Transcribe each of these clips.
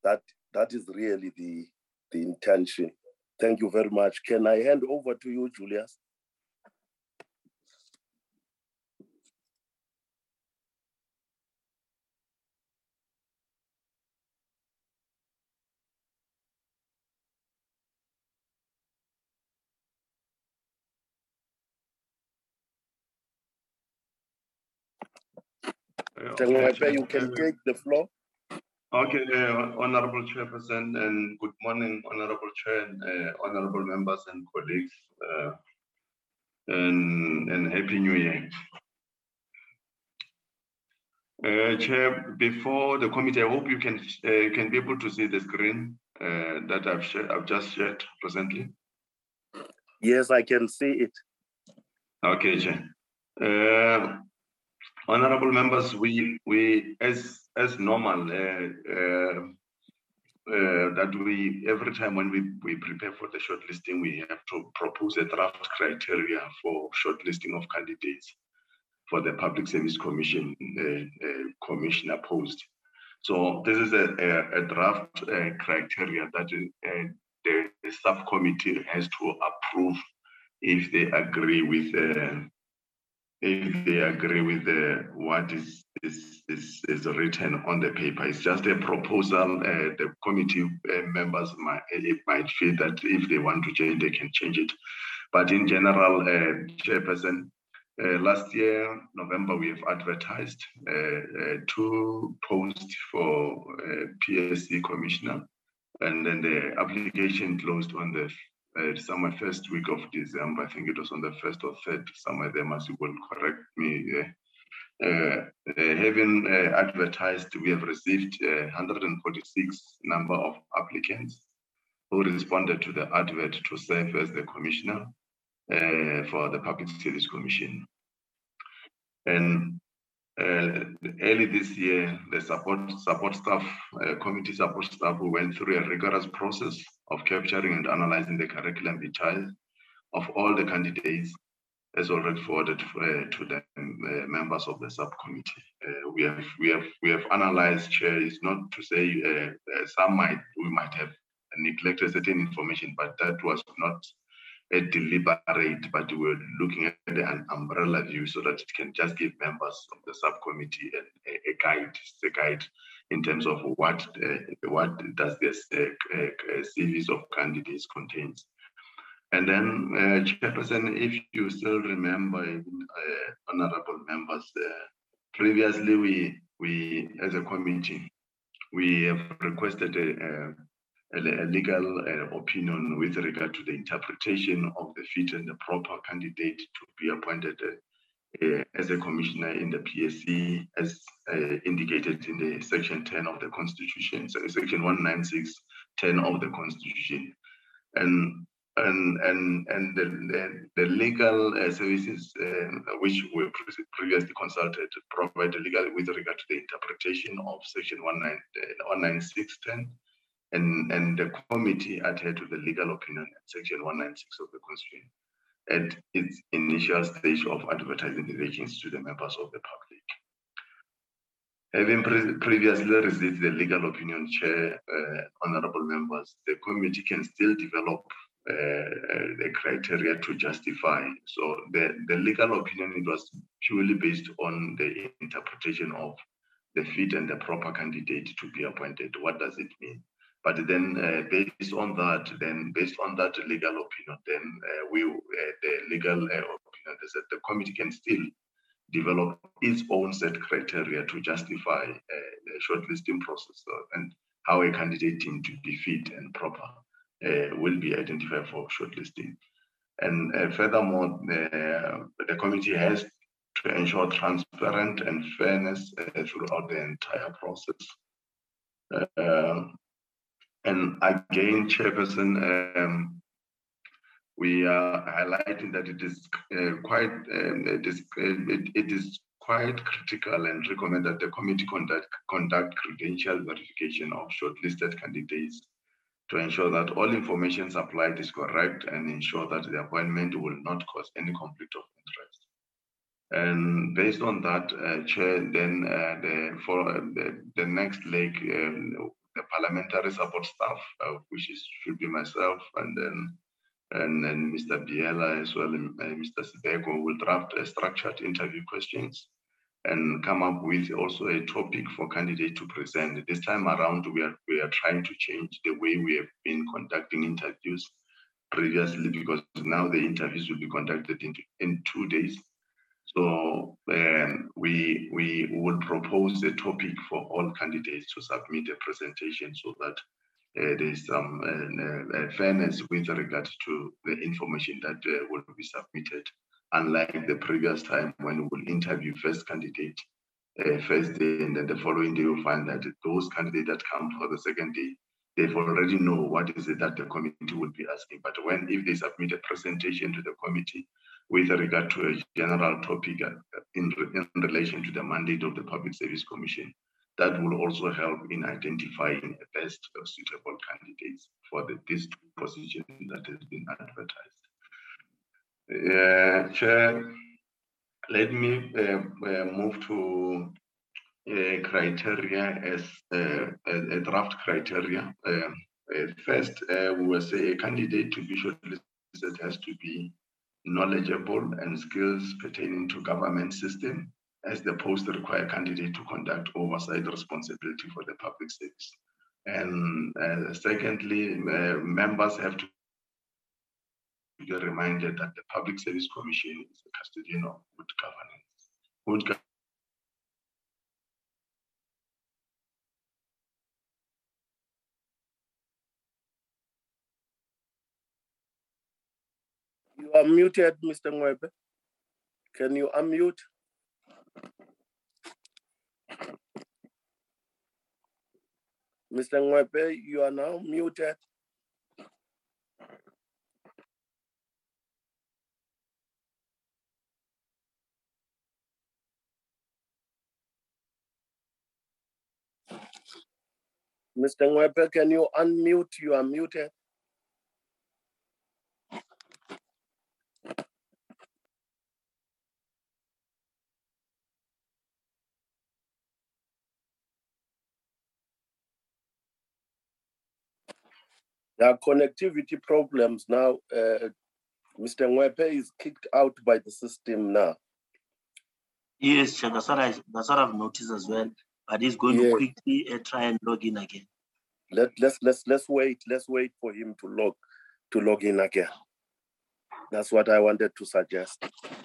that is really the intention. Thank you very much. Can I hand over to you, Julius? You can take the floor. Okay, Honorable Chairperson, and good morning, Honorable Chair, and honorable members and colleagues, and Happy New Year. Chair, before the committee, I hope you can be able to see the screen that I've just shared presently. Yes, I can see it. Okay, Chair. Honorable members, we as normal that we every time when we prepare for the shortlisting, we have to propose a draft criteria for shortlisting of candidates for the Public Service Commission commissioner post. So this is a draft criteria that the subcommittee has to approve if they agree with what is written on the paper. It's just a proposal. The committee members might feel that if they want to change, they can change it. But in general, Chairperson, last year, November, we have advertised 2 posts for PSC commissioner, and then the application closed on the somewhere first week of December. I think it was on the 1st or 3rd, somewhere there must will correct me. Having advertised, we have received 146 number of applicants who responded to the advert to serve as the commissioner for the Public Service Commission. And early this year, the support staff, committee support staff, who went through a rigorous process of capturing and analyzing the curriculum vitae of all the candidates, as already forwarded to the members of the subcommittee. We have analyzed, Chair. It's not to say we might have neglected certain information, but that was not a deliberate, but we were looking at an umbrella view so that it can just give members of the subcommittee a guide in terms of what does this series of candidates contains. And then, Chairperson, if you still remember, honorable members, previously we as a committee, we have requested a legal opinion with regard to the interpretation of the fit and the proper candidate to be appointed as a commissioner in the PSC, as indicated in the section 10 of the Constitution, so section 196(10) of the Constitution, and the legal services which were previously consulted provide legal with regard to the interpretation of section 196(10). And the committee adhered to the legal opinion at section 196 of the Constitution at its initial stage of advertising the vacancies to the members of the public. Having previously received the legal opinion, Chair, honorable members, the committee can still develop the criteria to justify. So the legal opinion, it was purely based on the interpretation of the fit and the proper candidate to be appointed. What does it mean? But then based on that legal opinion, then the legal opinion is that the committee can still develop its own set criteria to justify the shortlisting process and how a candidate team to be fit and proper will be identified for shortlisting. And furthermore, the committee has to ensure transparent and fairness throughout the entire process. And again, Chairperson, we are highlighting that it is quite critical and recommend that the committee conduct credential verification of shortlisted candidates to ensure that all information supplied is correct and ensure that the appointment will not cause any conflict of interest. And based on that, Chair, then for the next leg, the parliamentary support staff, which should be myself, and then Mr. Biela as well, and Mr. Sibeko will draft a structured interview questions and come up with also a topic for candidate to present. This time around, we are trying to change the way we have been conducting interviews previously, because now the interviews will be conducted in 2 days. So we will propose a topic for all candidates to submit a presentation so that there is some fairness with regard to the information that will be submitted, unlike the previous time when we will interview first candidate first day, and then the following day you'll find that those candidates that come for the second day, they've already know what is it that the committee will be asking. But if they submit a presentation to the committee with regard to a general topic in relation to the mandate of the Public Service Commission, that will also help in identifying the best suitable candidates for these two positions that has been advertised. Chair, let me move to criteria as a draft criteria. First, we will say a candidate to be shortlisted has to be knowledgeable and skills pertaining to government system, as the post require candidate to conduct oversight responsibility for the public service. And secondly, members have to be reminded that the Public Service Commission is a custodian of good governance. You are muted, Mr. Ngwebe. Can you unmute? Mr. Ngwebe, you are now muted. Mr. Ngwebe, can you unmute? You are muted. There are connectivity problems now. Mr. Ngwebe is kicked out by the system now. Yes, Chair, that's what I've noticed as well. But he's going to quickly try and log in again. Let's wait. Let's wait for him to log in again. That's what I wanted to suggest.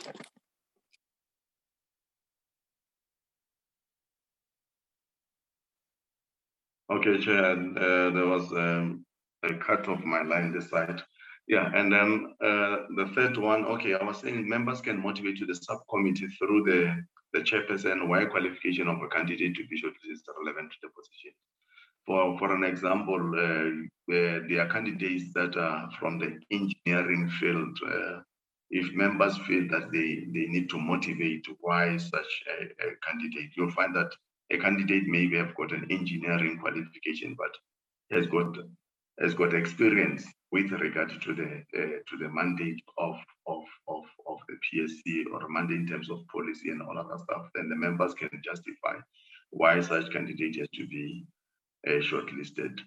Okay, Chair. There was a cut of my line this side. Yeah, and then the third one, okay, I was saying members can motivate to the subcommittee through the chairperson why qualification of a candidate to be shortlisted is relevant to the position. For an example, there are candidates that are from the engineering field. If members feel that they need to motivate why such a candidate, you'll find that a candidate maybe have got an engineering qualification, but has got experience with regard to the mandate of the PSC, or a mandate in terms of policy and all other stuff. Then the members can justify why such candidate has to be shortlisted.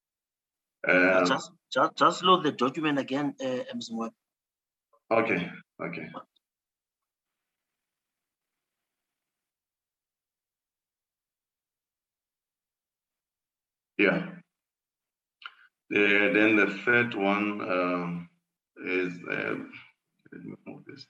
Just load the document again, Ms. Ngwebe. Okay. Yeah. Then the third one is, let me move this.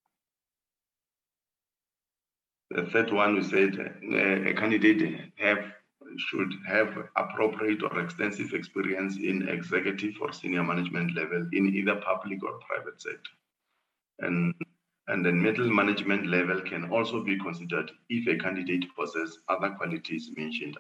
The third one, we said a candidate should have appropriate or extensive experience in executive or senior management level in either public or private sector. And then middle management level can also be considered if a candidate possesses other qualities mentioned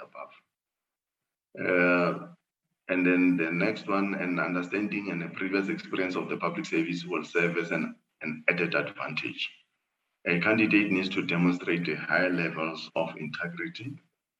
above. And then the next one, an understanding and a previous experience of the public service will serve as an added advantage. A candidate needs to demonstrate the high levels of integrity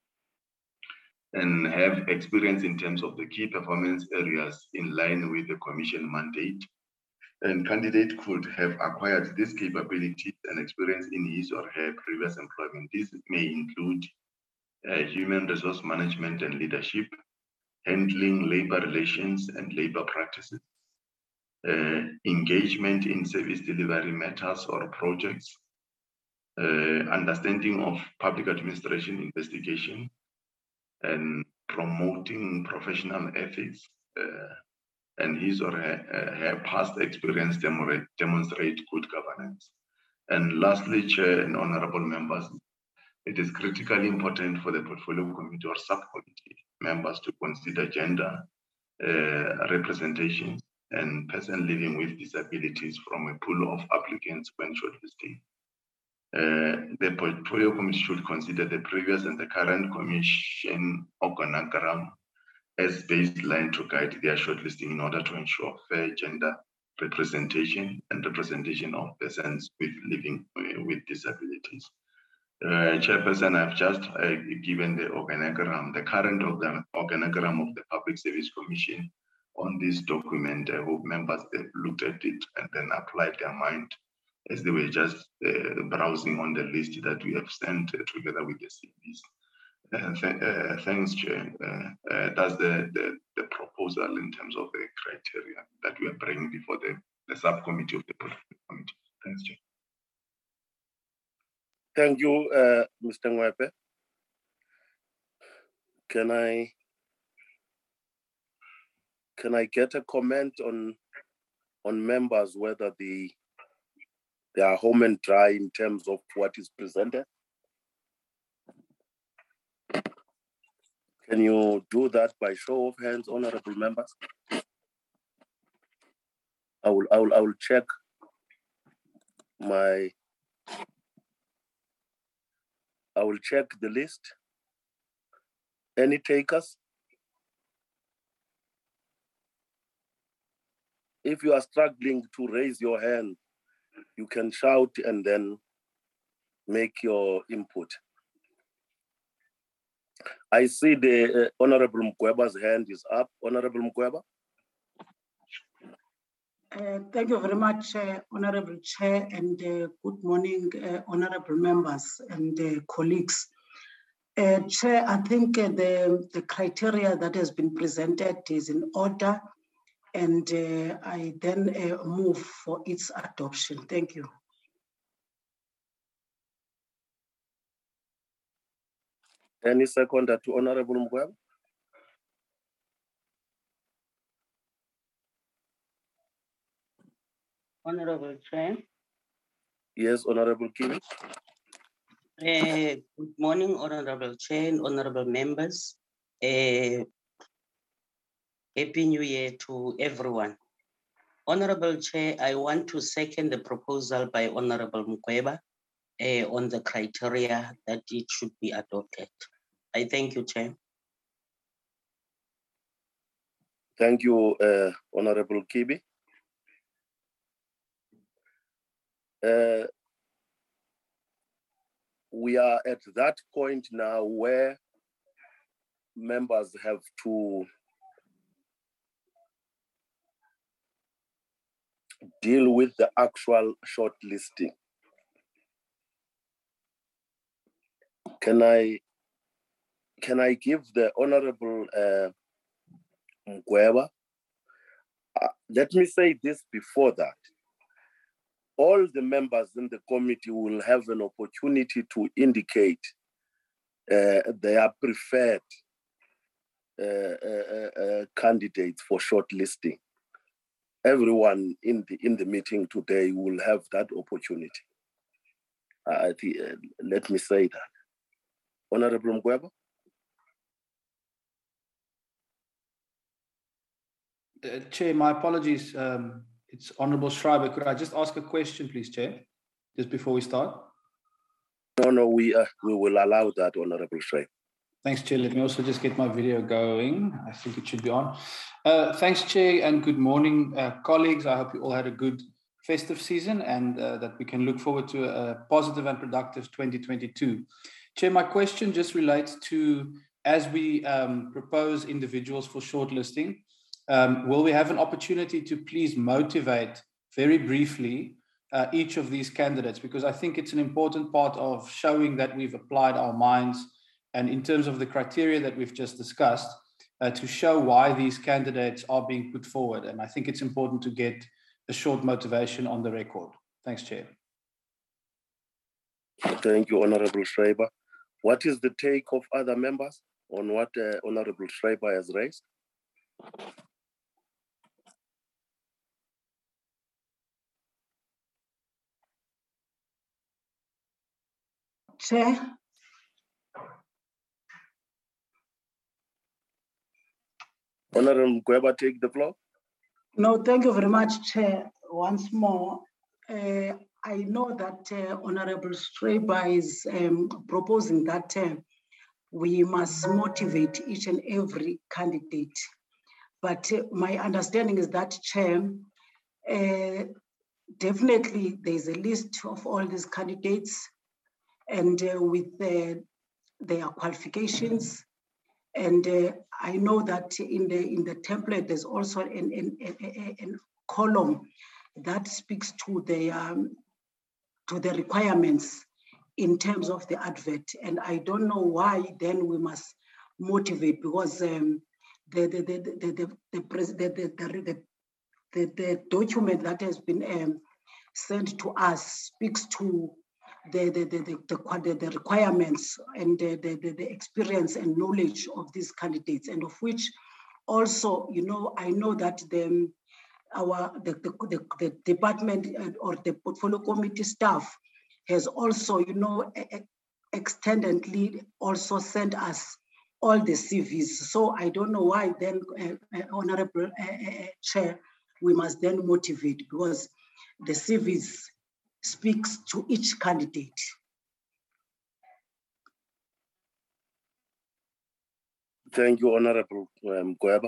and have experience in terms of the key performance areas in line with the commission mandate. And candidate could have acquired these capabilities and experience in his or her previous employment. This may include human resource management and leadership, handling labor relations and labor practices, engagement in service delivery matters or projects, understanding of public administration investigation, and promoting professional ethics, and his or her past experience demonstrate good governance. And lastly, Chair and honorable members, it is critically important for the portfolio committee or subcommittee members to consider gender representation and person living with disabilities from a pool of applicants when shortlisting. The portfolio committee should consider the previous and the current commission organogram as baseline to guide their shortlisting in order to ensure fair gender representation and representation of persons living with disabilities. Chairperson, I've just given the organogram, the current organogram of the Public Service Commission on this document. I hope members have looked at it and then applied their mind as they were just browsing on the list that we have sent together with the CVs. Thanks, Chair. That's the proposal in terms of the criteria that we are bringing before the subcommittee of the portfolio committee. Thanks, Chair. Thank you, Mr. Ngwepe. Can I get a comment on members whether they are home and dry in terms of what is presented? Can you do that by show of hands, honorable members? I will check the list. Any takers? If you are struggling to raise your hand, you can shout and then make your input. I see the Honorable Mkweba's hand is up. Honorable Mkweba. Thank you very much, Honorable Chair, and good morning, honorable members and colleagues. Chair, I think the criteria that has been presented is in order, and I then move for its adoption. Thank you. Any seconder to Honorable Mkweba? Honorable Chair. Yes, Honorable Kiwi. Good morning, Honorable Chair and honorable members. Happy New Year to everyone. Honorable Chair, I want to second the proposal by Honorable Mkweba on the criteria that it should be adopted. I thank you, Chair. Thank you, Honorable Kibi. We are at that point now where members have to deal with the actual shortlisting. Can I give the Honorable Mkweba? Let me say this before that. All the members in the committee will have an opportunity to indicate their preferred candidates for shortlisting. Everyone in the meeting today will have that opportunity. Let me say that. Honorable Mkweba? Chair, my apologies. It's Honorable Schreiber. Could I just ask a question, please, Chair, just before we start? No, we will allow that, Honorable Schreiber. Thanks, Chair. Let me also just get my video going. I think it should be on. Thanks, Chair, and good morning, colleagues. I hope you all had a good festive season and that we can look forward to a positive and productive 2022. Chair, my question just relates to, as we propose individuals for shortlisting, will we have an opportunity to please motivate very briefly each of these candidates? Because I think it's an important part of showing that we've applied our minds, and in terms of the criteria that we've just discussed, to show why these candidates are being put forward. And I think it's important to get a short motivation on the record. Thanks, Chair. Thank you, Honorable Schreiber. What is the take of other members on what Honorable Schreiber has raised? Chair. Honorable Mkweba, take the floor. No, thank you very much, Chair. Once more, I know that Honorable Schreiber is proposing that we must motivate each and every candidate. But my understanding is that, Chair, definitely there's a list of all these candidates and with their qualifications. And I know that in the template, there's also a column that speaks to the requirements in terms of the advert. And I don't know why then we must motivate, because the document that has been sent to us speaks to the requirements and the experience and knowledge of these candidates, and of which also, you know, I know that the department or the portfolio committee staff has also, you know, extendedly also sent us all the CVs. So I don't know why then, Honorable Chair, we must then motivate, because the CVs speaks to each candidate. Thank you, Honorable Mkweba.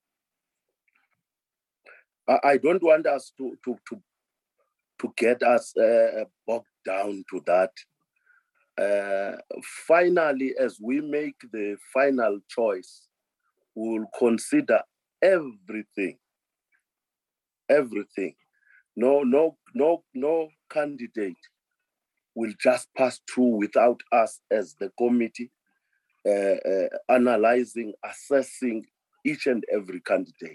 I don't want us to get us bogged down to that. Finally, as we make the final choice, we will consider everything. Everything. No candidate will just pass through without us as the committee analyzing, assessing each and every candidate.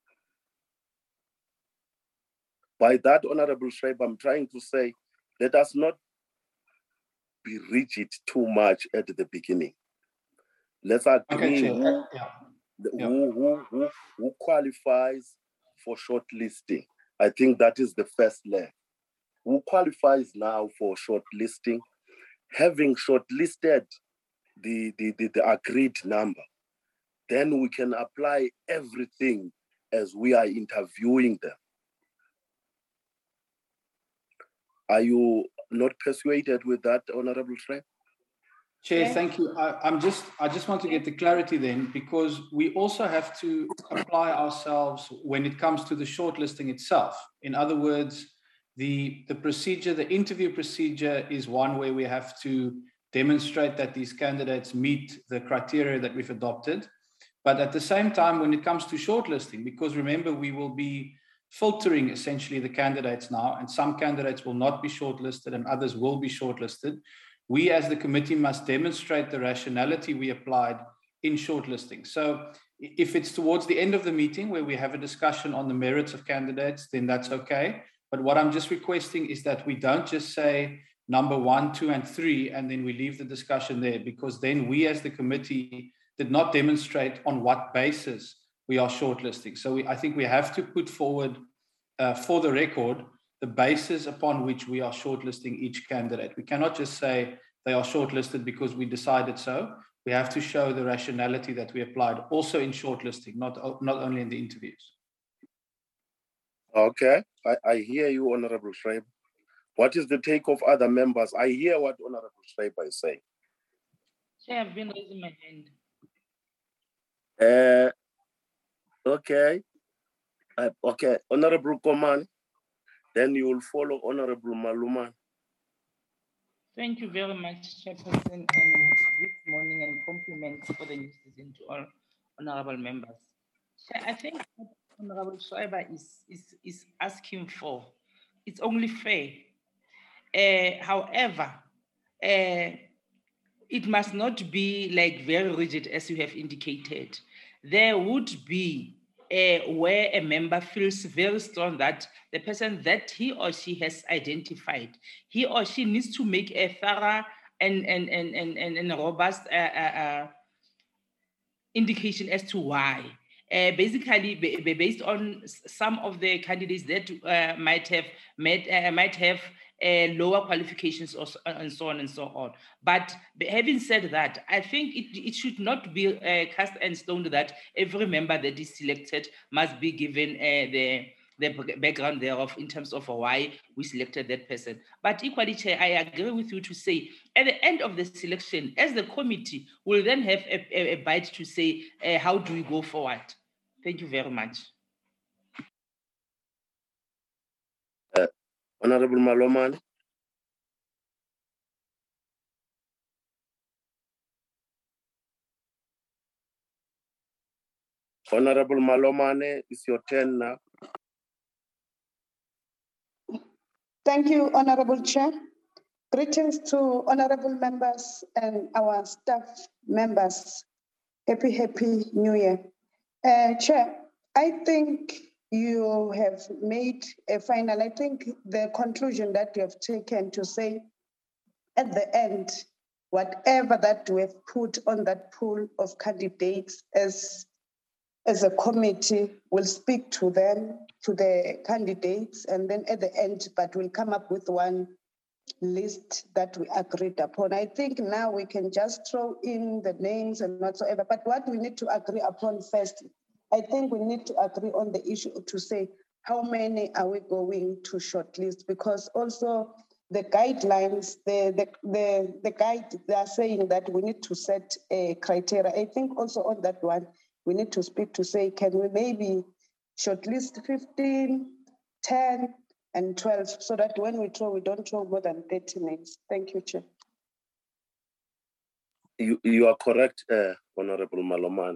By that, Honorable Schreiber, I'm trying to say, let us not be rigid too much at the beginning. Let's agree who qualifies for shortlisting. I think that is the first leg. Who qualifies now for shortlisting? Having shortlisted the agreed number, then we can apply everything as we are interviewing them. Are you not persuaded with that, Honorable Schreiber? Chair, thank you. I just want to get the clarity then, because we also have to apply ourselves when it comes to the shortlisting itself. In other words, the procedure, the interview procedure is one where we have to demonstrate that these candidates meet the criteria that we've adopted. But at the same time, when it comes to shortlisting, because remember, we will be filtering essentially the candidates now, and some candidates will not be shortlisted and others will be shortlisted. We as the committee must demonstrate the rationality we applied in shortlisting. So if it's towards the end of the meeting where we have a discussion on the merits of candidates, then that's okay. But what I'm just requesting is that we don't just say number 1, 2, and 3, and then we leave the discussion there, because then we as the committee did not demonstrate on what basis we are shortlisting. So I think we have to put forward for the record the basis upon which we are shortlisting each candidate. We cannot just say they are shortlisted because we decided so. We have to show the rationality that we applied also in shortlisting, not only in the interviews. Okay, I hear you, Honorable Schreiber. What is the take of other members? I hear what Honorable Schreiber is saying. Chair, I've been raising my hand. Okay. Okay, Honorable Koman. Then you will follow Honorable Maluman. Thank you very much, Chairperson, and good morning and compliments for the new season to all honorable members. I think what Honorable Schreiber is asking for, it's only fair. However, it must not be like very rigid as you have indicated. there would be where a member feels very strong that the person that he or she has identified, he or she needs to make a thorough and robust indication as to why. Basically, based on some of the candidates that might have lower qualifications and so on and so on. But having said that, I think it should not be cast in stone that every member that is selected must be given the background thereof in terms of why we selected that person. But equally, Chair, I agree with you to say at the end of the selection, as the committee will then have a bite to say, how do we go forward? Thank you very much. Honorable Malomane. Honorable Malomane, it's your turn now. Thank you, Honorable Chair. Greetings to honorable members and our staff members. Happy New Year. Chair, I think you have made a final, I think the conclusion that you have taken to say at the end, whatever that we have put on that pool of candidates as a committee, will speak to them, to the candidates, and then at the end, but we'll come up with one list that we agreed upon. I think now we can just throw in the names and whatsoever, but what we need to agree upon first, I think we need to agree on the issue to say how many are we going to shortlist, because also the guidelines, the guide, they are saying that we need to set a criteria. I think also on that one, we need to speak to say, can we maybe shortlist 15, 10, and 12, so that when we throw, we don't throw more than 30 names. Thank you, Chair. You are correct, Honorable Malomane.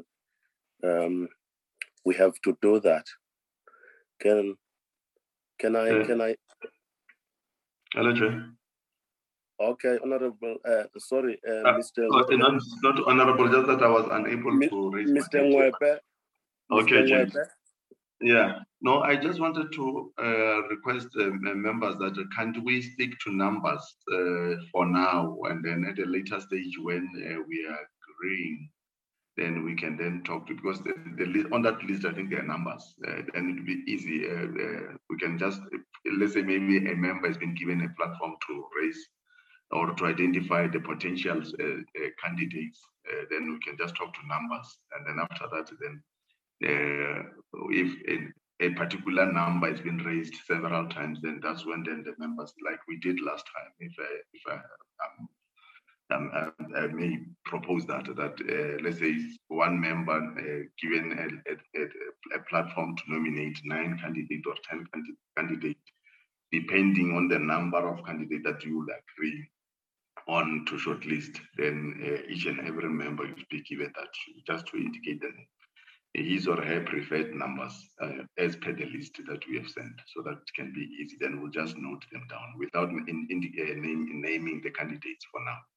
We have to do that. Can I? Hello, Chair. Okay, Honorable. Sorry, Mr. Not Honorable, just that I was unable to raise Mr. Ngwebe. Okay, Chair. Yeah, no, I just wanted to request members that can't we stick to numbers for now, and then at a later stage when we are agreeing, then we can then talk to, because the list, on that list, I think there are numbers, and it will be easy. We can just, let's say maybe a member has been given a platform to raise or to identify the potential candidates, then we can just talk to numbers, and then after that, then if a particular number has been raised several times, then that's when then the members, like we did last time, if I may propose that let's say one member given a platform to nominate 9 candidates or 10 candidates, depending on the number of candidates that you will agree on to shortlist, then each and every member will be given that, just to indicate that his or her preferred numbers as per the list that we have sent, so that it can be easy. Then we'll just note them down without naming the candidates for now.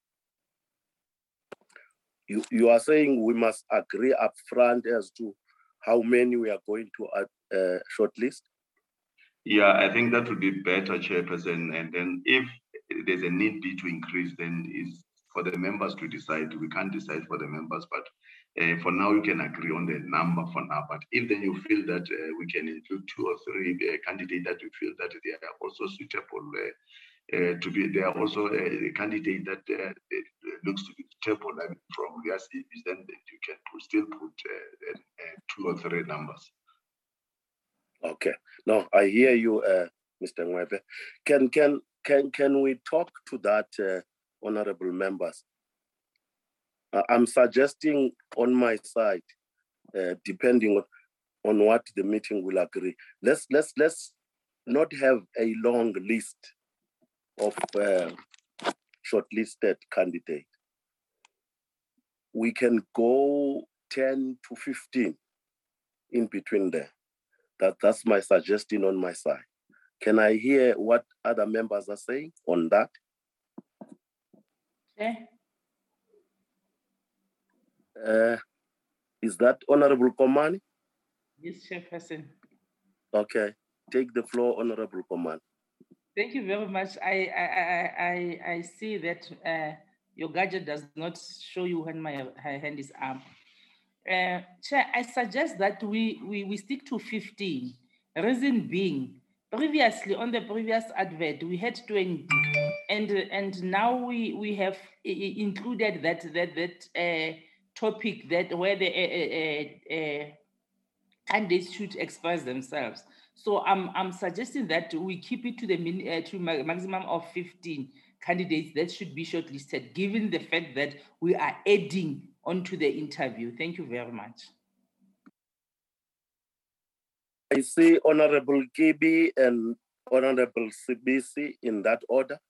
You are saying we must agree up front as to how many we are going to shortlist? Yeah, I think that would be better, Chairperson. And then if there's a need be to increase, then is for the members to decide. We can't decide for the members, but for now, you can agree on the number for now. But if then you feel that we can include 2 or 3 candidates that you feel that they are also suitable to be, they are also a candidate that looks to be suitable from your CVs, then you can still put 2 or 3 numbers. Okay. No, I hear you, Mr. Ngwebe. Can we talk to that, honorable members? I'm suggesting on my side, depending on what the meeting will agree. Let's not have a long list of shortlisted candidates. We can go 10 to 15 in between there. That's my suggestion on my side. Can I hear what other members are saying on that? Okay. Is that Honorable Komani? Yes, Chairperson. Okay, take the floor, Honorable Komani. Thank you very much. I see that your gadget does not show you when my hand is up. Chair, I suggest that we stick to 15. Reason being, previously on the previous advert we had 20, and now we have included that topic that where the candidates should express themselves. So I'm suggesting that we keep it to the maximum of 15 candidates that should be shortlisted, given the fact that we are adding onto the interview. Thank you very much. I see Honorable Kibi and Honorable Sibisi in that order.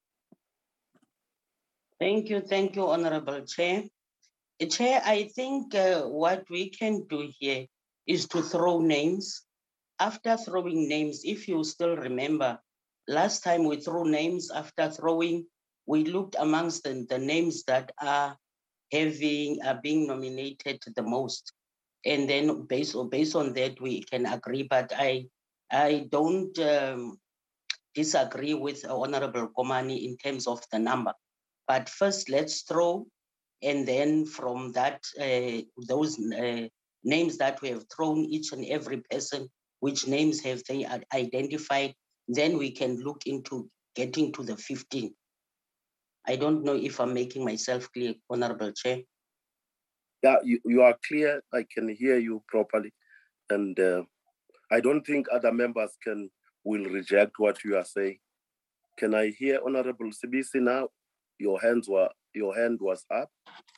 Thank you, Honorable Chair. Chair, I think what we can do here is to throw names. After throwing names, if you still remember, last time we threw names, after throwing, we looked amongst the names that are being nominated the most. And then based on that, we can agree, but I don't disagree with Honorable Komani in terms of the number. But first, let's throw, and then from that, those names that we have thrown, each and every person, which names have they identified, then we can look into getting to the 15. I don't know if I'm making myself clear, Honorable Chair. Yeah, you are clear. I can hear you properly. And I don't think other members will reject what you are saying. Can I hear Honorable Sibisi now? Your hand was up.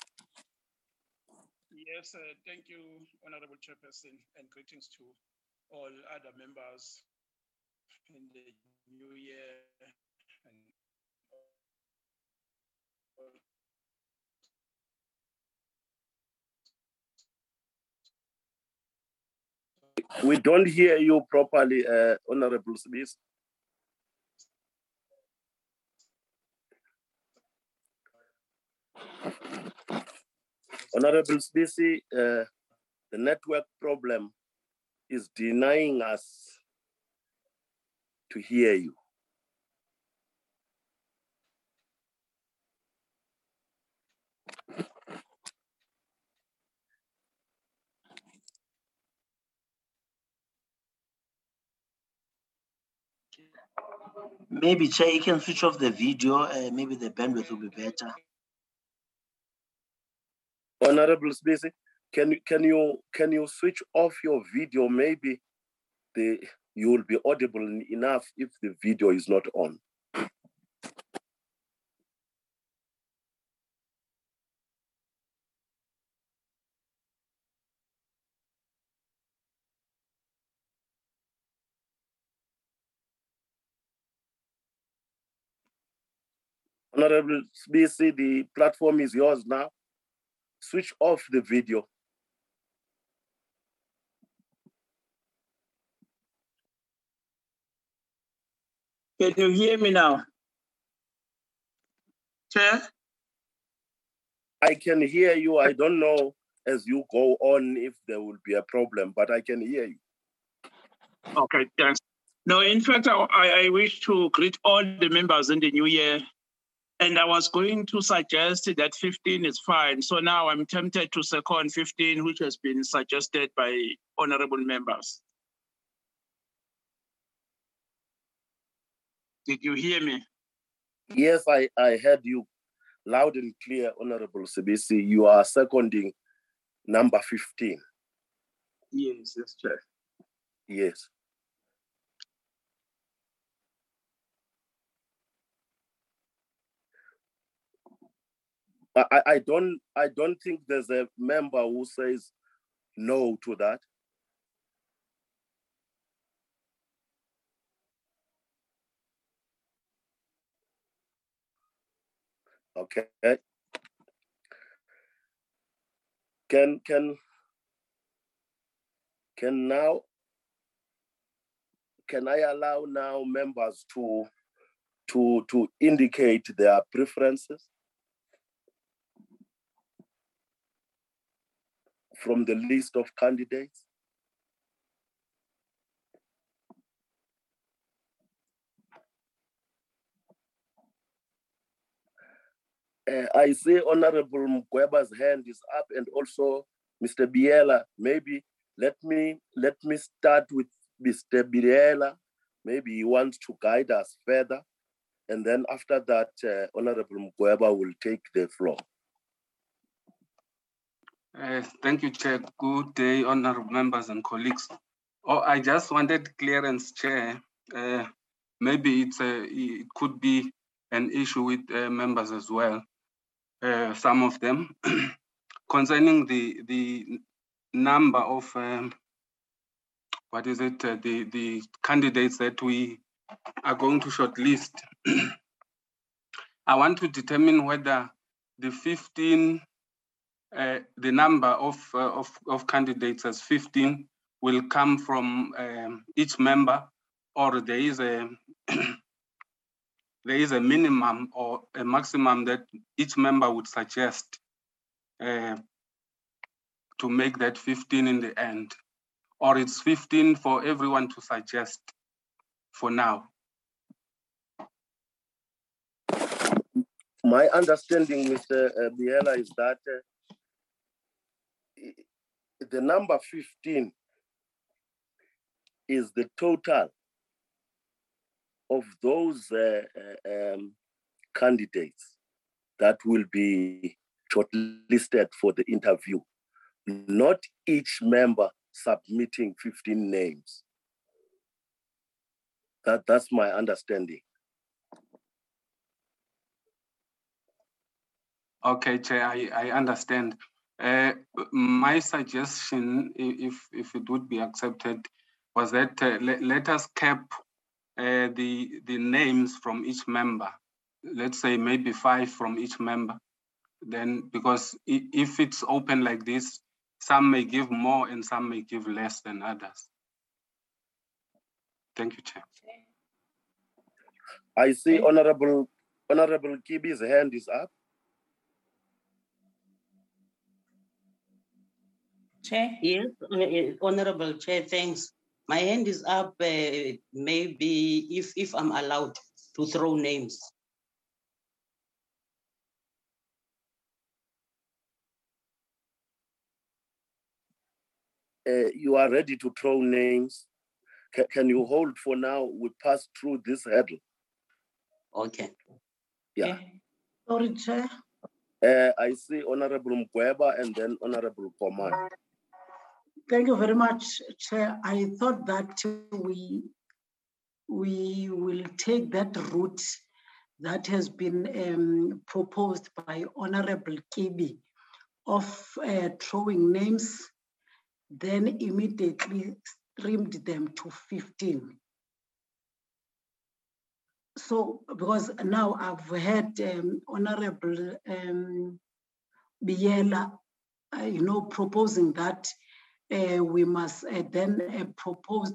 Yes, thank you, Honorable Chairperson, and greetings to all other members in the new year. We don't hear you properly, Honorable Sibisi. Honorable Sibisi, the network problem is denying us to hear you. Maybe, Chair, you can switch off the video. Maybe the bandwidth will be better. Honorable Sibisi, can you switch off your video? Maybe you will be audible enough if the video is not on. Honorable Sibisi, the platform is yours now. Switch off the video. Can you hear me now? Chair? I can hear you. I don't know as you go on if there will be a problem, but I can hear you. Okay, thanks. No, in fact, I wish to greet all the members in the new year. And I was going to suggest that 15 is fine. So now I'm tempted to second 15, which has been suggested by honorable members. Did you hear me? Yes, I heard you loud and clear, Honorable Sibisi. You are seconding number 15. Yes, Chair. Yes. I don't think there's a member who says no to that. Okay. Can I allow now members to indicate their preferences from the list of candidates? I see Honorable Mkweba's hand is up, and also Mr. Biela. Maybe let me start with Mr. Biela. Maybe he wants to guide us further, and then after that, Honorable Mkweba will take the floor. Thank you, Chair. Good day, honorable members and colleagues. I just wanted clearance, Chair. Maybe it could be an issue with members as well. Some of them concerning the number of the candidates that we are going to shortlist. I want to determine whether the 15, the number of candidates as 15 will come from each member, or there is a there is a minimum or a maximum that each member would suggest to make that 15 in the end, or it's 15 for everyone to suggest for now. My understanding, Mr. Biela, is that the number 15 is the total of those candidates that will be shortlisted for the interview, not each member submitting 15 names. That's my understanding. Okay, Chair, I understand. My suggestion, if it would be accepted, was that let us cap the names from each member. Let's say maybe 5 from each member. Then, because if it's open like this, some may give more and some may give less than others. Thank you, Chair. I see Honorable Kibi's hand is up. Chair? Yes, Honorable Chair, thanks. My hand is up, maybe if I'm allowed to throw names. You are ready to throw names. Can you hold for now? We pass through this hurdle. Okay. Yeah. Sorry, Chair. I see Honorable Mkweba and then Honorable Komani. Thank you very much, Chair. I thought that we will take that route that has been proposed by Honorable Kibi of throwing names, then immediately streamed them to 15. So, because now I've heard Honorable Biela, proposing that we must then propose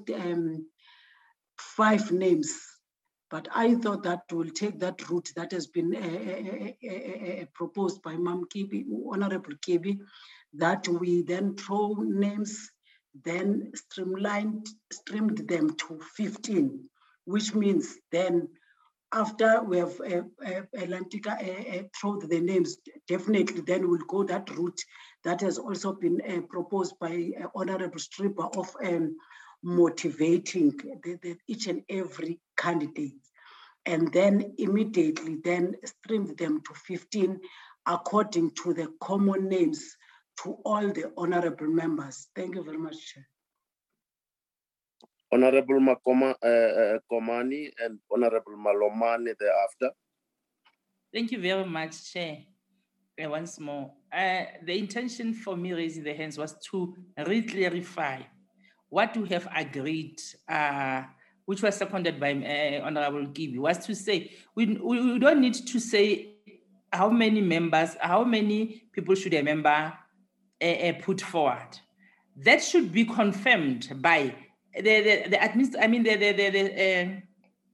5 names. But I thought that will take that route that has been proposed by Mam Kibi, Honorable Kibi, that we then throw names, then streamed them to 15, which means then after we have thrown the names, definitely then we'll go that route that has also been proposed by Honorable Stripper of motivating each and every candidate, and then immediately then streamed them to 15 according to the common names to all the honorable members. Thank you very much, Chair. Honorable Komani and Honorable Malomane thereafter. Thank you very much, Chair. Once more, the intention for me raising the hands was to re-clarify what we have agreed, which was seconded by Honorable Kibi, was to say, we don't need to say how many members, how many people should a member put forward. That should be confirmed by the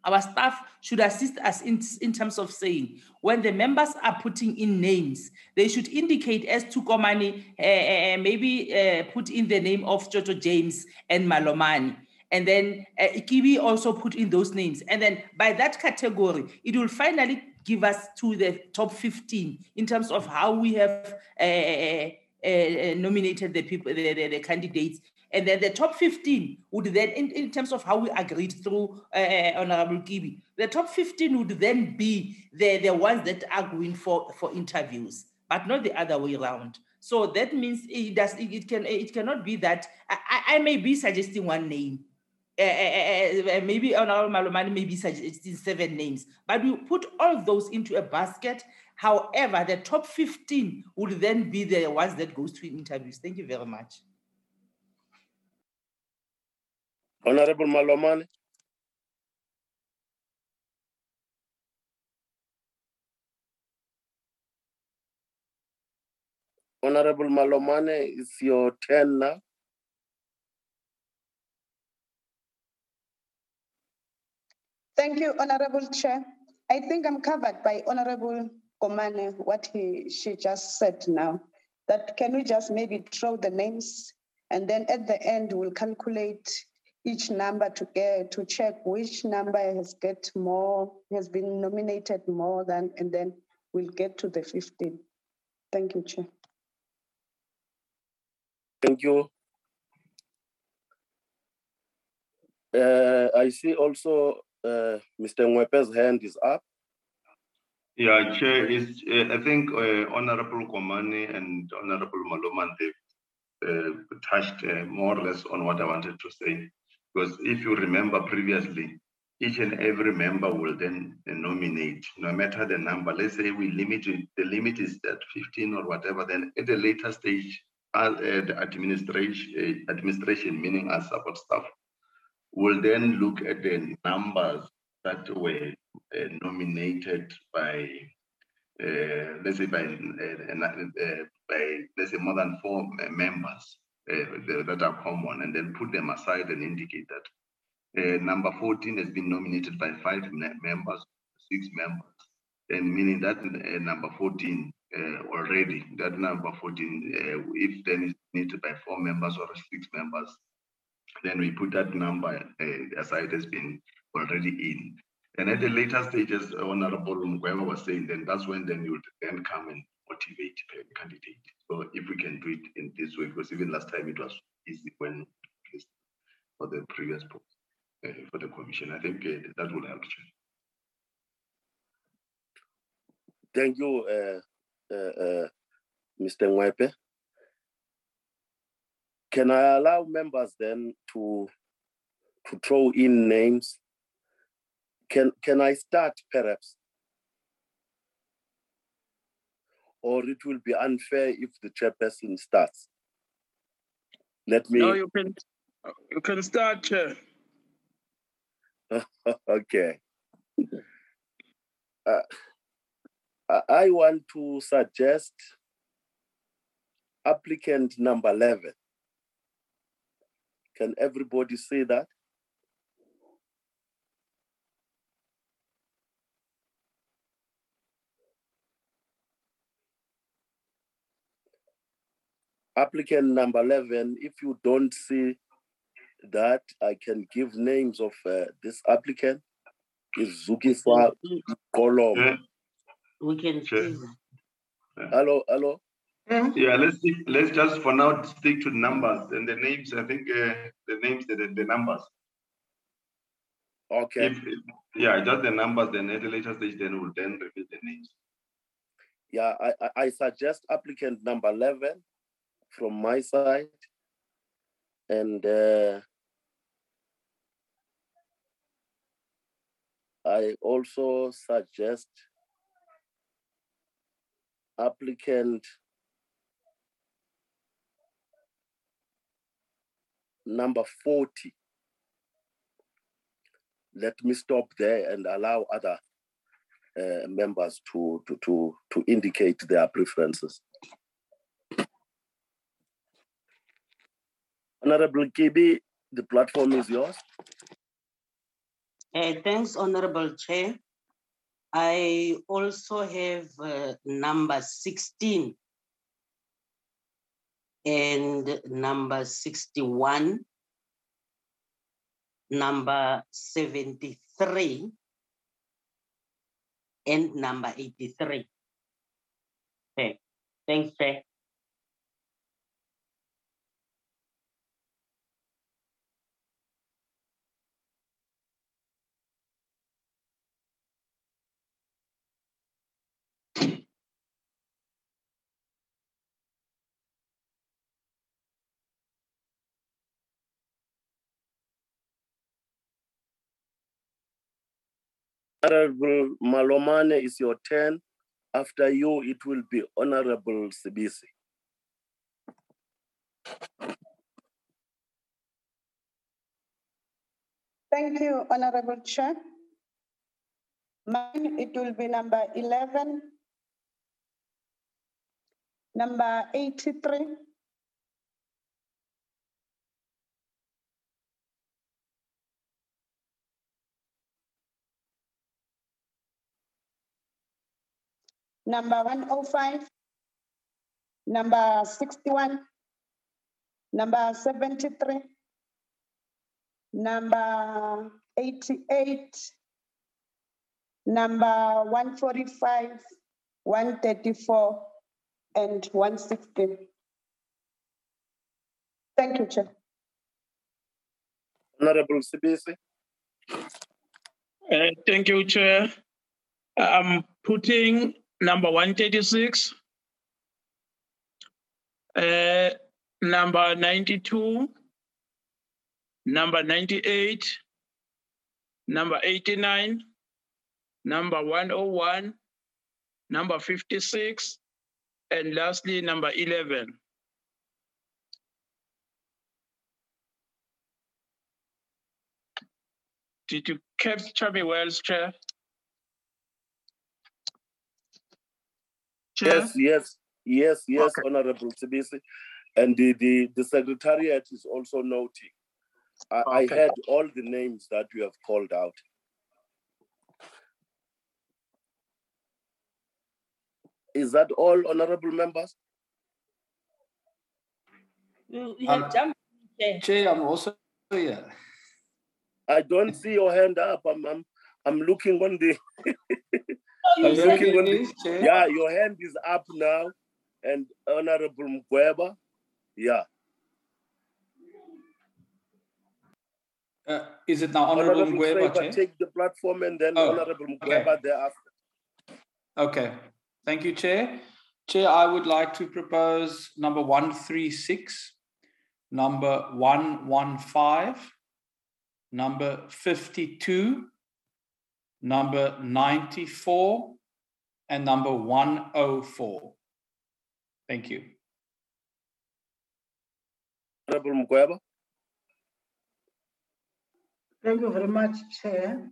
Our staff should assist us in terms of saying, when the members are putting in names, they should indicate as to Komani, maybe put in the name of Jojo James and Malomani. And then Kibi also put in those names. And then by that category, it will finally give us to the top 15 in terms of how we have nominated the people, the candidates. And then the top 15 would then, in terms of how we agreed through Honorable Kibi, the top 15 would then be the ones that are going for interviews, but not the other way around. So that means it cannot be that I may be suggesting one name. Maybe Honorable Malomani may be suggesting 7 names, but we put all those into a basket. However, the top 15 would then be the ones that goes to interviews. Thank you very much. Honorable Malomani. Honorable Malomani, it's your turn now. Thank you, Honorable Chair. I think I'm covered by Honorable Komane, what she just said now. That can we just maybe throw the names, and then at the end we'll calculate each number to check which number has been nominated more than, and then we'll get to the 15. Thank you, Chair. Thank you. I see also Mr. Mwepe's hand is up. Yeah, Chair, I think Honorable Komane and Honorable Malomani, they've touched more or less on what I wanted to say. Because if you remember previously, each and every member will then nominate, no matter the number. Let's say we limit it, the limit is at 15 or whatever, then at a later stage, the administration, meaning our support staff, will then look at the numbers that were nominated by, let's say let's say more than 4 members that are common, and then put them aside and indicate that number 14 has been nominated by 5 members, 6 members, and meaning that number 14 already, that number 14, if then is needed by 4 members or 6 members, then we put that number aside as being already in. And at the later stages, Honorable Mkweba was saying, then that's when then you would then come and motivate the candidate. So if we can do it in this way, because even last time it was easy when for the previous post for the commission, I think that will help. Thank you, Mr. Mwepe. Can I allow members then to throw in names? Can I start perhaps? Or it will be unfair if the chairperson starts. Let me. No, you can start, Chair. Okay. I want to suggest applicant number 11. Can everybody see that? Applicant number 11, if you don't see that, I can give names of this applicant. Is Zukifa Kolom. Yeah. We can see that. Hello. Yeah, let's just for now stick to numbers and the names. I think the names, the numbers. Okay. Just the numbers. Then at a later stage, then we'll then reveal the names. Yeah, I suggest applicant number 11 from my side, and I also suggest applicant number 40. Let me stop there and allow other members to indicate their preferences. Honorable Kibi, the platform is yours. Thanks, Honorable Chair. I also have number 16 and number 61, number 73, and number 83. Okay. Thanks, Chair. Honorable Malomane, is your turn. After you, it will be Honorable Sibisi. Thank you, Honorable Chair. Mine, it will be number 11, number 83, number 105, number 61, number 73, number 88, number 145, 134, and 160. Thank you, Chair. Honorable Sibisi. Thank you, Chair. I'm putting number 136, number 92, number 98, number 89, number 101, number 56, and lastly, number 11. Did you capture me well, Chair? Chair? Yes, Okay. Honorable Sibisi. And the Secretariat is also noting. I had all the names that you have called out. Is that all, honorable members? You have jumped, Chair. Chair, I'm also here. I don't see your hand up. I'm looking on the. I'm looking on the. Chair. Yeah, your hand is up now, and Honorable Mkweba, yeah. Is it now Honorable Mkweba, Chair? Take the platform and then Honorable Mkweba thereafter. Okay, thank you, Chair. Chair, I would like to propose number 136, number 115, number 52, number 94, and number 104. Thank you. Honorable Mkweba. Thank you very much, Chair.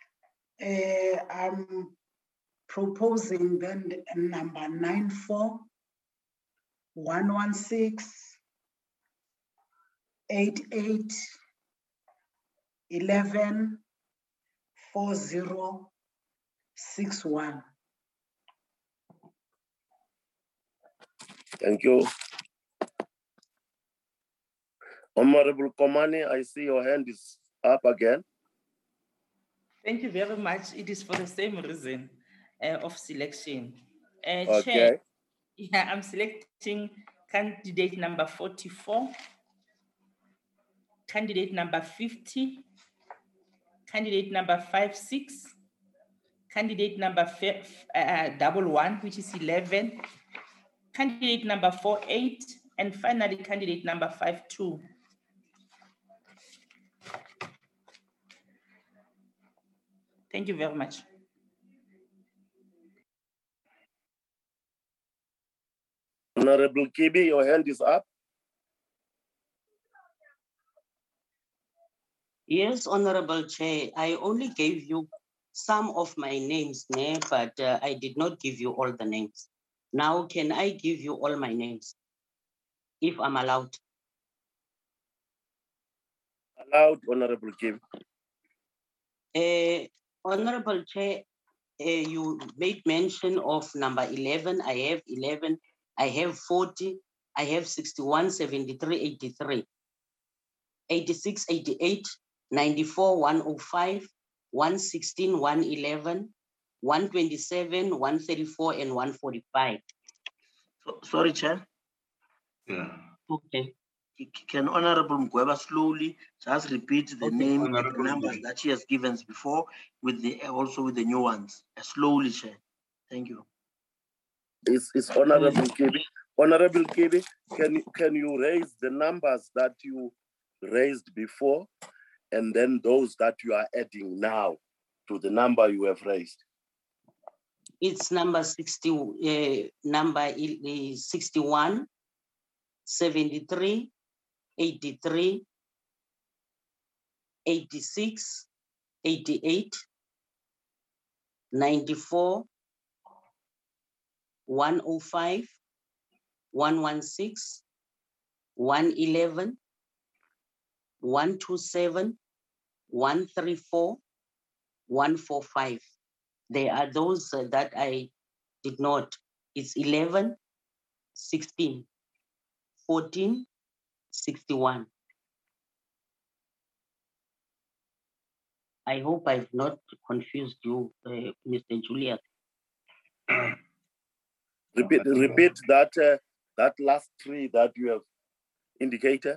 I'm proposing then number 94, 116, 88, 11, 40, 61. Thank you. Honorable Komani, I see your hand is up again. Thank you very much. It is for the same reason of selection. Okay. Chair, yeah, I'm selecting candidate number 44, candidate number 50, candidate number 56, candidate number 11, which is 11, candidate number 48, and finally candidate number 52. Thank you very much. Honorable Kibi, your hand is up. Yes, Honorable Chair, I only gave you some of my names, but I did not give you all the names. Now, can I give you all my names, if I'm allowed? Allowed, Honorable Kibi. Honorable Chair, you made mention of number 11. I have 11. I have 40. I have 61, 73, 83, 86, 88, 94, 105, 116, 111, 127, 134, and 145. Sorry, Chair. Yeah. Okay. Can Honorable Mugweba slowly just repeat the name and the Honorable numbers Mugweba. that she has given before, with the also with the new ones? Slowly, Chair. Thank you. It's Honorable Kibi. Honorable Kibi, can you raise the numbers that you raised before, and then those that you are adding now to the number you have raised? It's number 60, number 61, 73, 83, 86, 88, 94, 105, 116, 111, 127, 134, 145. There are those that I did not. It's 11, 16, 14, 61. I hope I've not confused you, Mr. Julius. Repeat that last three that you have indicated.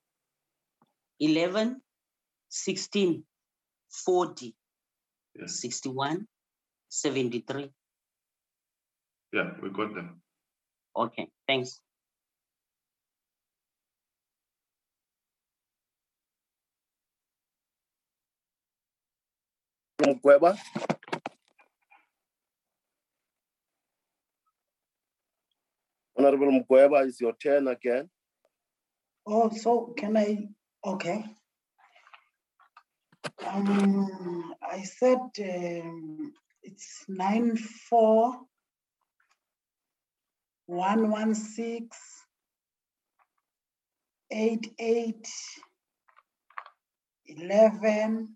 11, 16, 40, Yes. 61, 73. Yeah, we got them. Okay, thanks. Mugweba. Honorable Mugweba, it's your turn again. Oh, so can I? Okay. I said it's 94, 116, 88, 11,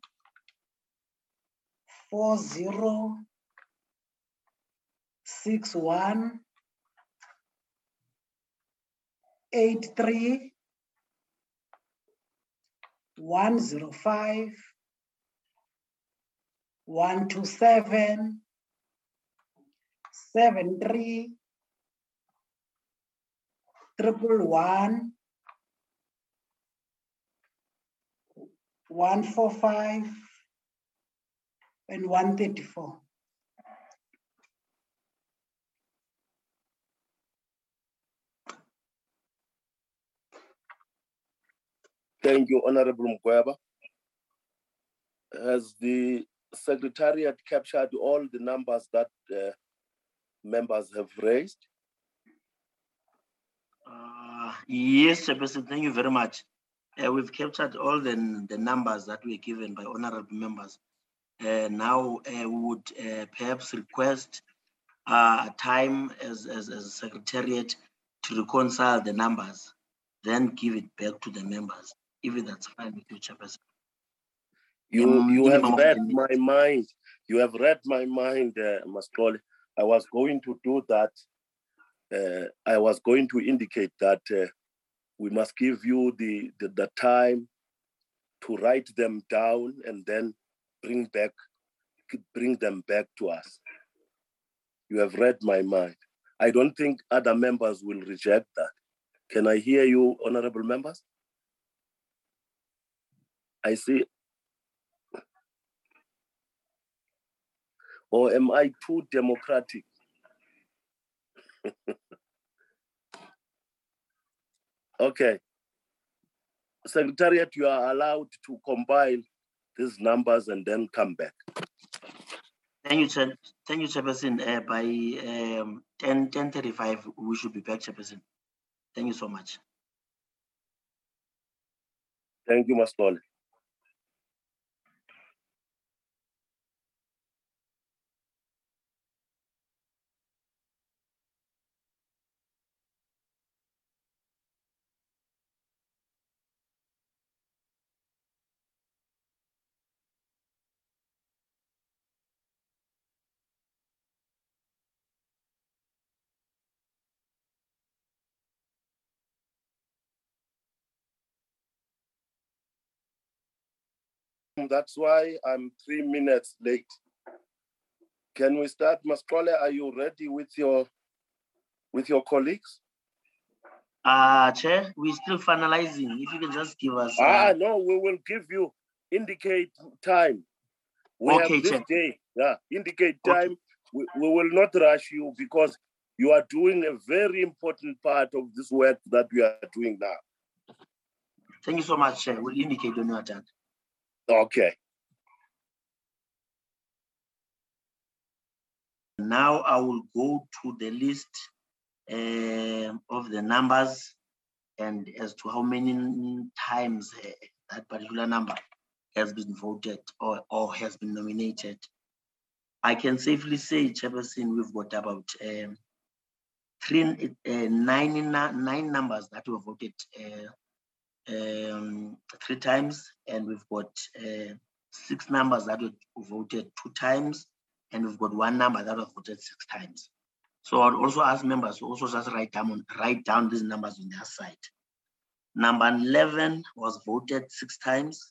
40, 61, 83, 105, 127, 73, 111, 145, and 134. Thank you, Honorable Mugweba. Has the Secretariat captured all the numbers that members have raised? Yes, Chairperson, thank you very much. We've captured all the numbers that were given by honorable members. Now we would perhaps request a time as a Secretariat to reconcile the numbers, then give it back to the members, if that's fine with you, Chairperson. You have read my mind. You have read my mind, Mascoli. I was going to do that. I was going to indicate that we must give you the time to write them down and then bring them back to us. You have read my mind. I don't think other members will reject that. Can I hear you, honorable members? I see. Or am I too democratic? Okay. Secretariat, you are allowed to compile these numbers and then come back. Thank you, Chairperson. By 10:35, we should be back, Chairperson. Thank you so much. Thank you, Mascoli. meeting. That's why I'm 3 minutes late. Can we start? Mascole, are you ready with your colleagues? Chair, we're still finalizing. If you can just give us. No, we will give you, indicate time. We Okay, have this Chair. day. Yeah, indicate Okay. time. We will not rush you because you are doing a very important part of this work that we are doing now. Thank you so much, Chair. We'll indicate when you are done. Okay. Now I will go to the list of the numbers and as to how many times that particular number has been voted or has been nominated. I can safely say, Chairperson, we've got about 9 numbers that were voted 3 times, and we've got 6 numbers that were voted 2 times, and we've got 1 number that was voted 6 times. So I'd also ask members to also just write down these numbers on their side. Number 11 was voted 6 times.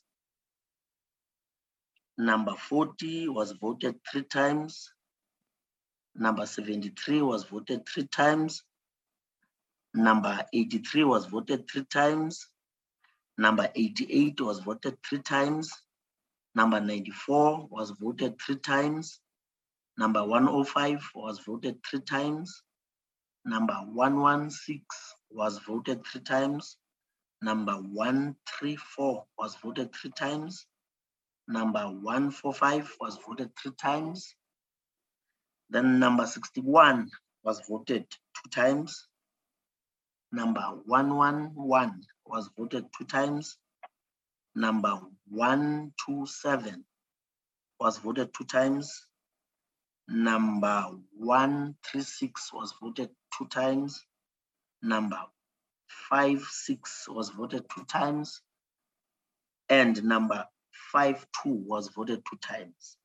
Number 40 was voted 3 times. Number 73 was voted 3 times. Number 83 was voted 3 times. Number 88 was voted 3 times. Number 94 was voted 3 times. Number 105 was voted 3 times. Number 116 was voted 3 times. Number 134 was voted 3 times. Number 145 was voted 3 times. Then number 61 was voted 2 times. Number 111 was voted 2 times. Number 127 was voted 2 times. Number 136 was voted 2 times. Number 56 was voted 2 times. And number 52 was voted 2 times.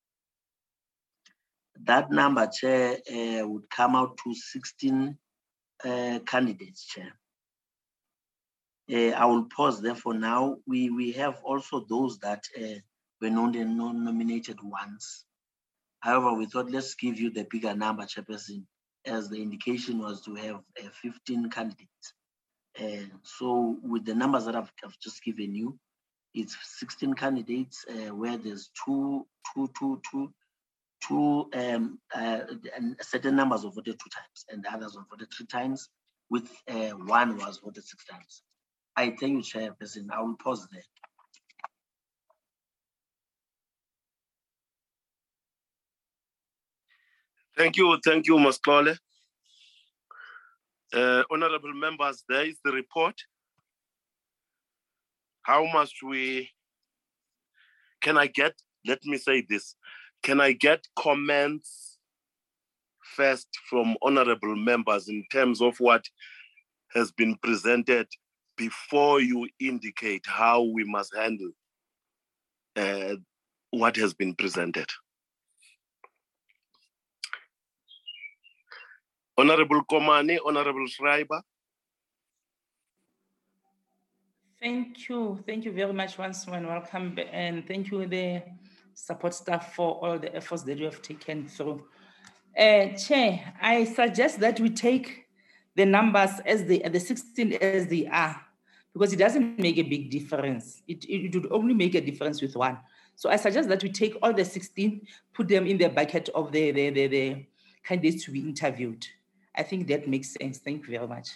That number, Chair, would come out to 16 candidates, Chair. I will pause there for now. We have also those that were non-nominated ones. However, we thought let's give you the bigger number, Chairperson, as the indication was to have 15 candidates. So with the numbers that I've just given you, it's 16 candidates where there's certain numbers were voted 2 times and the others were voted 3 times, with 1 was voted 6 times. I thank you, Chairperson. I will pause there. Thank you, Mascole. Honorable members, there is the report. How much let me say this, can I get comments first from honorable members in terms of what has been presented before you indicate how we must handle what has been presented? Honorable Komani, Honorable Schreiber. Thank you very much once more and welcome, and thank you the support staff for all the efforts that you have taken through. Chair, I suggest that we take the numbers as the 16 as they are, because it doesn't make a big difference. It would only make a difference with 1. So I suggest that we take all the 16, put them in the bucket of the candidates to be interviewed. I think that makes sense. Thank you very much.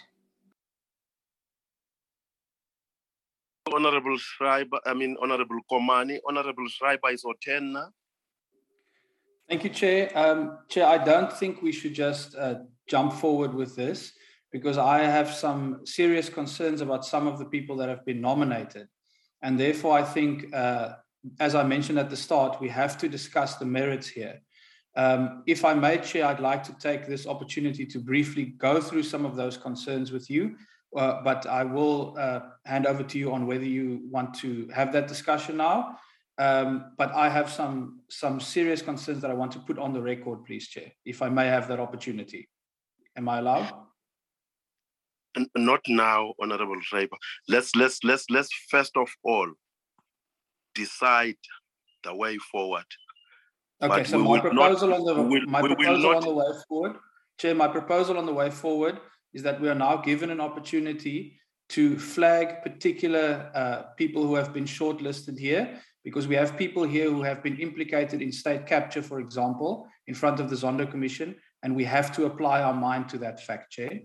Honorable Komani. Honorable Schreiber is on 10 now. Thank you, Chair. Chair, I don't think we should just jump forward with this, because I have some serious concerns about some of the people that have been nominated. And therefore, I think, as I mentioned at the start, we have to discuss the merits here. If I may, Chair, I'd like to take this opportunity to briefly go through some of those concerns with you, but I will hand over to you on whether you want to have that discussion now. But I have some serious concerns that I want to put on the record, please, Chair, if I may have that opportunity. Am I allowed? Not now, Honorable Schreiber. Let's first of all decide the way forward. Okay, But so we my will proposal not- on the we will- my we will proposal not- on the way forward, Chair, my proposal on the way forward is that we are now given an opportunity to flag particular people who have been shortlisted here, because we have people here who have been implicated in state capture, for example, in front of the Zondo Commission, and we have to apply our mind to that fact, Chair.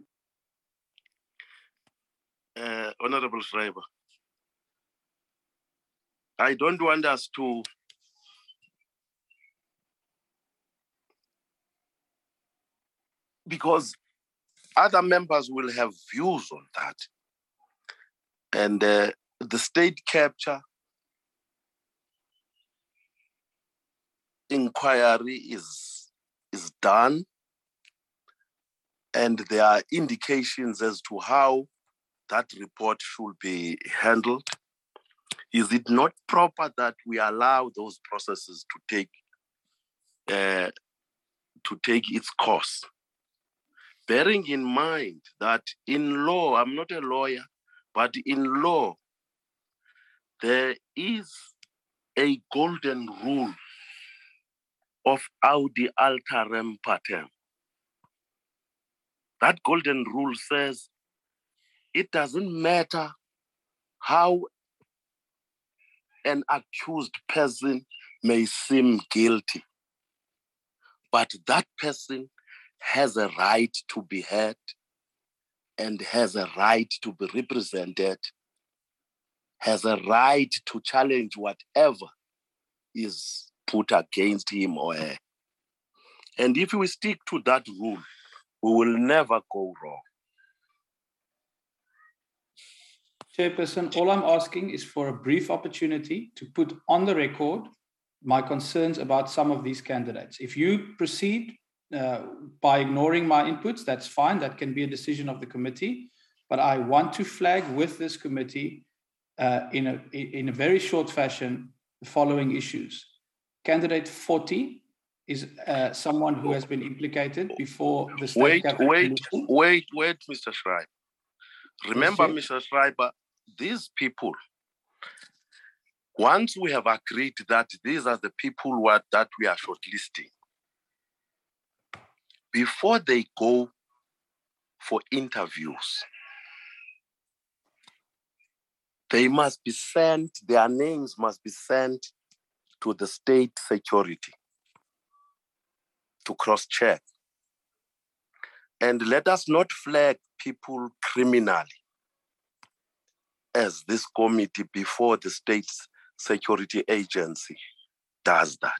Honorable Schreiber, I don't want us to because other members will have views on that. And the state capture inquiry is done, and there are indications as to how that report should be handled. Is it not proper that we allow those processes to take its course? Bearing in mind that in law, I'm not a lawyer, but in law, there is a golden rule of audi alteram partem. That golden rule says it doesn't matter how an accused person may seem guilty, but that person has a right to be heard and has a right to be represented, has a right to challenge whatever is put against him or her. And if we stick to that rule, we will never go wrong. Chairperson, all I'm asking is for a brief opportunity to put on the record my concerns about some of these candidates. If you proceed by ignoring my inputs, that's fine. That can be a decision of the committee. But I want to flag with this committee in a very short fashion the following issues. Candidate 40 is someone who has been implicated before the State Capital Commission. Wait, Mr. Schreiber. Remember, Yes, Mr. Schreiber, these people, once we have agreed that these are the people that we are shortlisting, before they go for interviews, they must be sent, their names must be sent to the state security to cross-check. And let us not flag people criminally as this committee before the state security agency does that.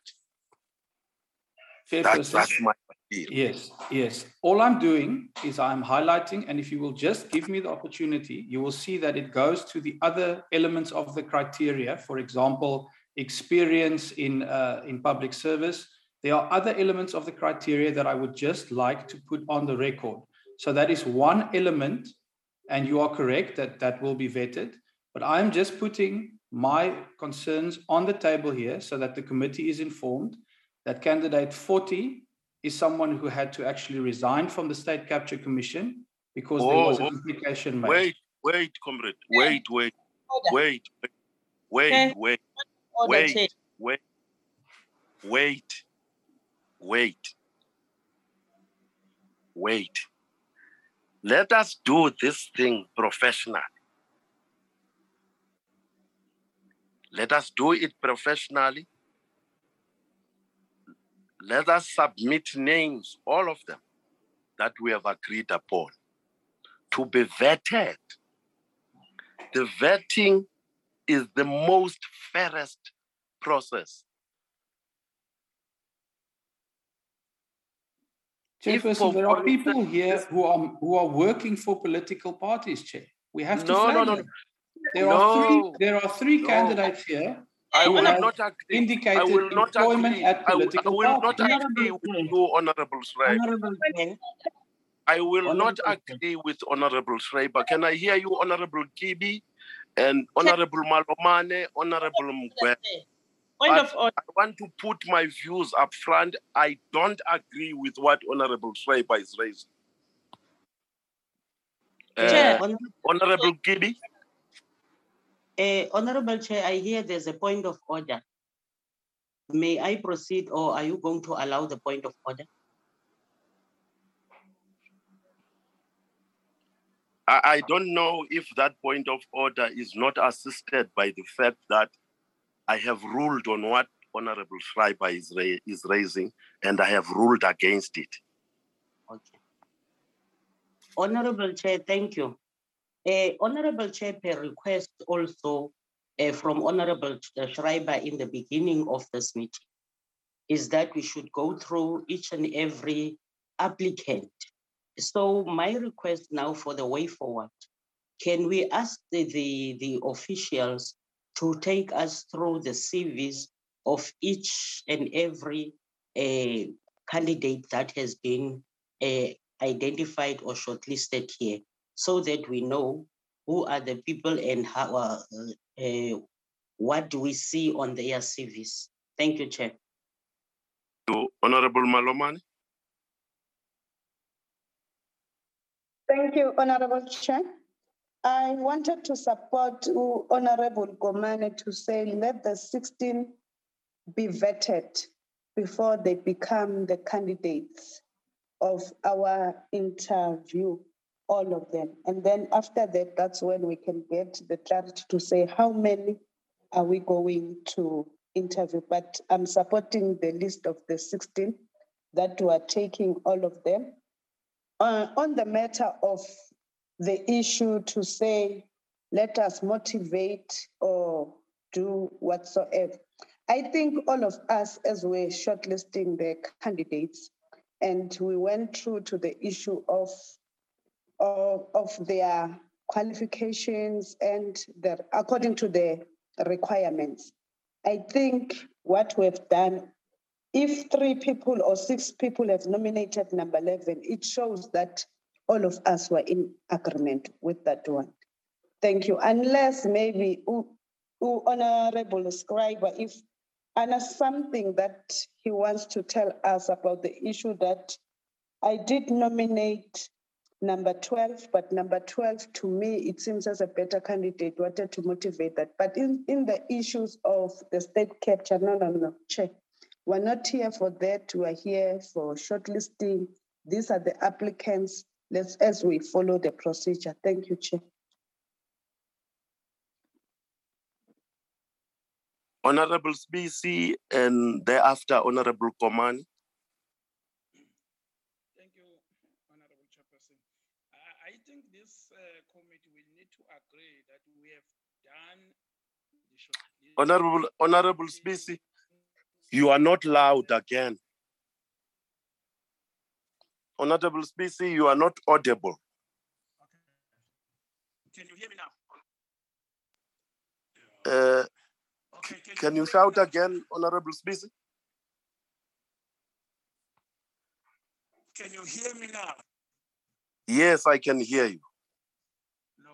That's my idea. Yes. All I'm doing is I'm highlighting, and if you will just give me the opportunity, you will see that it goes to the other elements of the criteria. For example, experience in public service. There are other elements of the criteria that I would just like to put on the record. So that is one element, and you are correct that will be vetted. But I'm just putting my concerns on the table here so that the committee is informed that candidate 40 is someone who had to actually resign from the State Capture Commission because there was an implication made. Wait, comrade. Wait. Let us do this thing professionally. Let us do it professionally. Let us submit names, all of them, that we have agreed upon, to be vetted. The vetting is the most fairest process. Chairperson, there are people here who are working for political parties, Chair. We have to flag them. There are three candidates here. I will not agree. Indicated I will not employment agree. at political I will parties. not agree with you, Honorable Schreiber. I will not agree with Honorable Schreiber. Can I hear you, Honorable Kibi and Honorable Malomane, Honorable Mugwe? I want to put my views up front. I don't agree with what Honorable Schreiber is raising. Honorable Kibi? Honorable Chair, I hear there's a point of order. May I proceed, or are you going to allow the point of order? I don't know if that point of order is not assisted by the fact that I have ruled on what Honorable Schreiber is raising, and I have ruled against it. Okay. Honorable Chair, thank you. Honorable Chair, per request also from Honorable Schreiber in the beginning of this meeting, is that we should go through each and every applicant. So my request now for the way forward, can we ask the officials to take us through the CVs of each and every candidate that has been identified or shortlisted here, so that we know who are the people and how, what do we see on their CVs? Thank you, Chair. Honorable Malomane. Thank you, Honorable Chair. I wanted to support Honorable Gomane to say let the 16 be vetted before they become the candidates of our interview, all of them. And then after that, that's when we can get the clarity to say how many are we going to interview. But I'm supporting the list of the 16 that we are taking all of them. On the matter of the issue to say, let us motivate or do whatsoever. I think all of us, as we're shortlisting the candidates, and we went through to the issue of their qualifications and according to the requirements. I think what we've done, if 3 people or 6 people have nominated number 11, it shows that all of us were in agreement with that one. Thank you. Unless maybe Honorable Schreiber, if something that he wants to tell us about the issue that I did nominate number 12, but number 12 to me, it seems as a better candidate, wanted to motivate that. But in the issues of the state capture, no, Chair. We're not here for that. We're here for shortlisting. These are the applicants. As we follow the procedure. Thank you, Chair. Honorable Spisi, and thereafter Honorable Komani. Thank you, Honorable Chairperson. I think this committee will need to agree that we have done the Honorable Spisi, you are not loud again. Honorable Spisi, you are not audible. Okay. Can you hear me now? Okay, can you shout again, Honorable Spisi? Can you hear me now? Yes, I can hear you. No.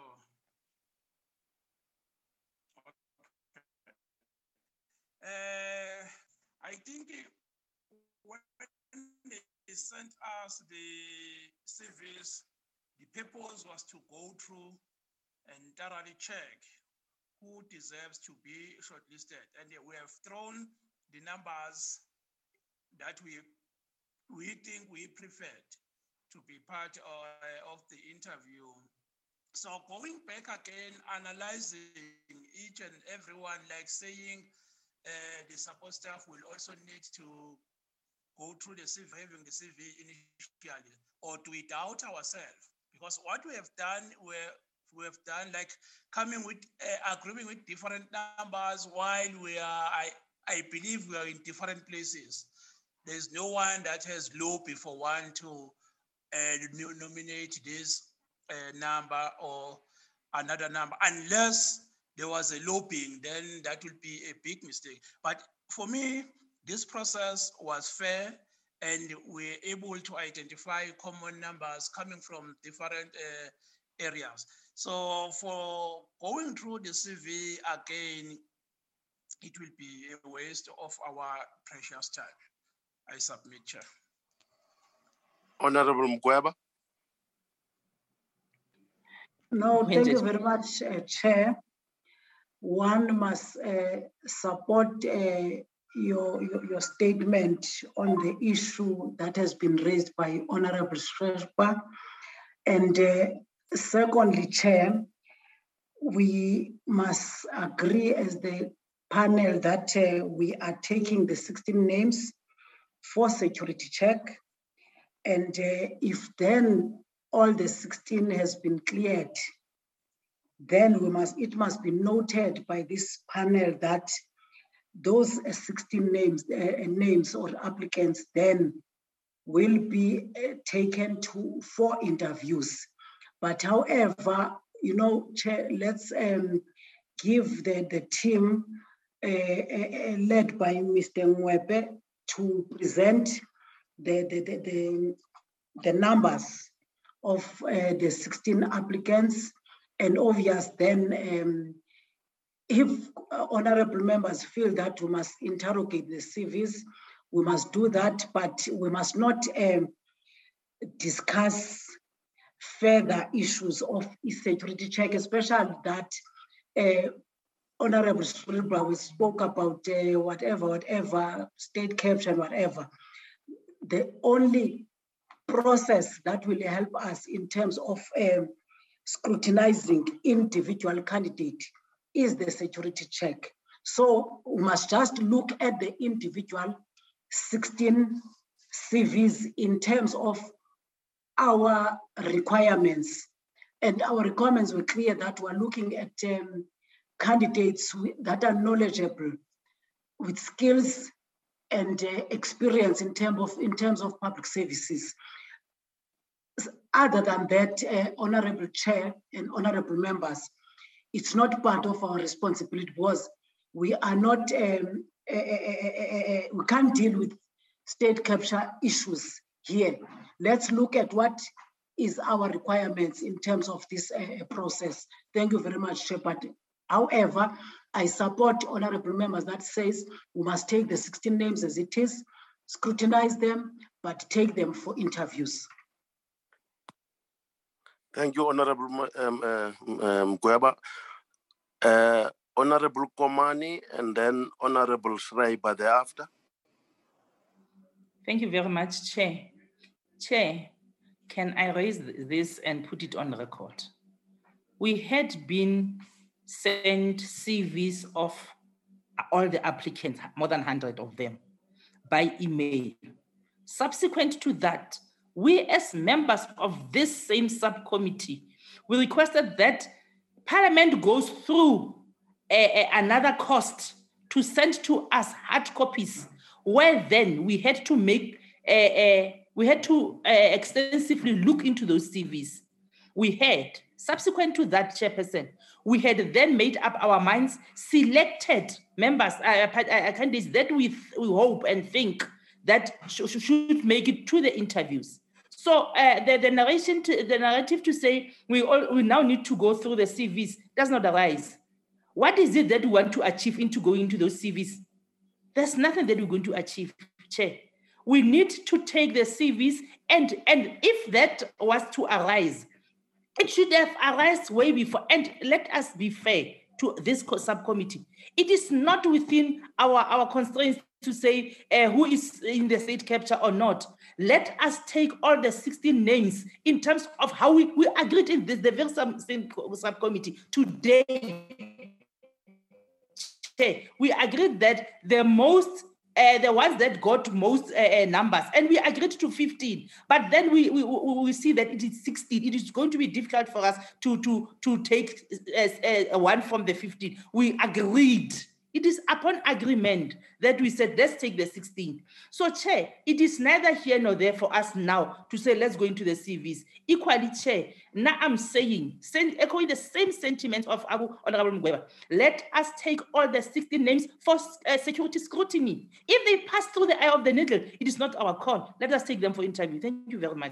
Okay. I think when they sent us the CVs, the purpose was to go through and thoroughly check who deserves to be shortlisted. And we have thrown the numbers that we think we preferred to be part of the interview. So going back again, analyzing each and every one, like saying the support staff will also need to go through the CV, having the CV initially, or do we doubt ourselves? Because what we have done, we have done like coming with, agreeing with different numbers while we are, I believe we are in different places. There's no one that has lobbied for one to nominate this number or another number, unless there was a lobbying, then that would be a big mistake. But for me, this process was fair, and we're able to identify common numbers coming from different areas. So for going through the CV again, it will be a waste of our precious time. I submit, Chair. Honorable Mkweba. No, thank you very much, Chair. one must support your statement on the issue that has been raised by Honorable Shreshba. And secondly, Chair, we must agree as the panel that we are taking the 16 names for security check. And if then all the 16 has been cleared, then it must be noted by this panel that those 16 names or applicants then will be taken for interviews. But however, you know, Chair, let's give the team led by Mr. Mwebe to present the numbers of the 16 applicants. And obvious then, if honorable members feel that we must interrogate the CVs, we must do that, but we must not discuss further issues of security check, especially that Honorable Shreshba, we spoke about whatever, state capture and whatever. The only process that will help us in terms of scrutinizing individual candidate is the security check. So we must just look at the individual 16 CVs in terms of our requirements. And our requirements were clear that we're looking at candidates that are knowledgeable with skills and experience in terms of public services. Other than that, Honorable Chair and Honorable Members, it's not part of our responsibility because we are not, we can't deal with state capture issues here. Let's look at what is our requirements in terms of this process. Thank you very much, Chair. But however, I support honorable members that says we must take the 16 names as it is, scrutinize them, but take them for interviews. Thank you, Honorable Mweba. Honorable Komani and then Honorable Shreshba thereafter. Thank you very much, Chair. Chair, can I raise this and put it on record? We had been sent CVs of all the applicants, more than 100 of them, by email. Subsequent to that, we as members of this same subcommittee, we requested that Parliament goes through another cost to send to us hard copies, where then we had to make, extensively look into those CVs. We had, subsequent to that, Chairperson, we had then made up our minds, selected members, candidates that we hope and think that should make it to the interviews. So the narrative to say we now need to go through the CVs does not arise. What is it that we want to achieve into going into those CVs? There's nothing that we're going to achieve, Chair. We need to take the CVs, and if that was to arise, it should have arisen way before. And let us be fair to this subcommittee. It is not within our constraints to say who is in the state capture or not. Let us take all the 16 names in terms of how we agreed in the very subcommittee today. We agreed that the ones that got most numbers, and we agreed to 15. But then we see that it is 16. It is going to be difficult for us to take one from the 15. We agreed. It is upon agreement that we said, let's take the 16. So, Chair, it is neither here nor there for us now to say, let's go into the CVs. Equally, Chair, now I'm saying, echoing the same sentiments of Honorable Mweba, let us take all the 16 names for security scrutiny. If they pass through the eye of the needle, it is not our call. Let us take them for interview. Thank you very much.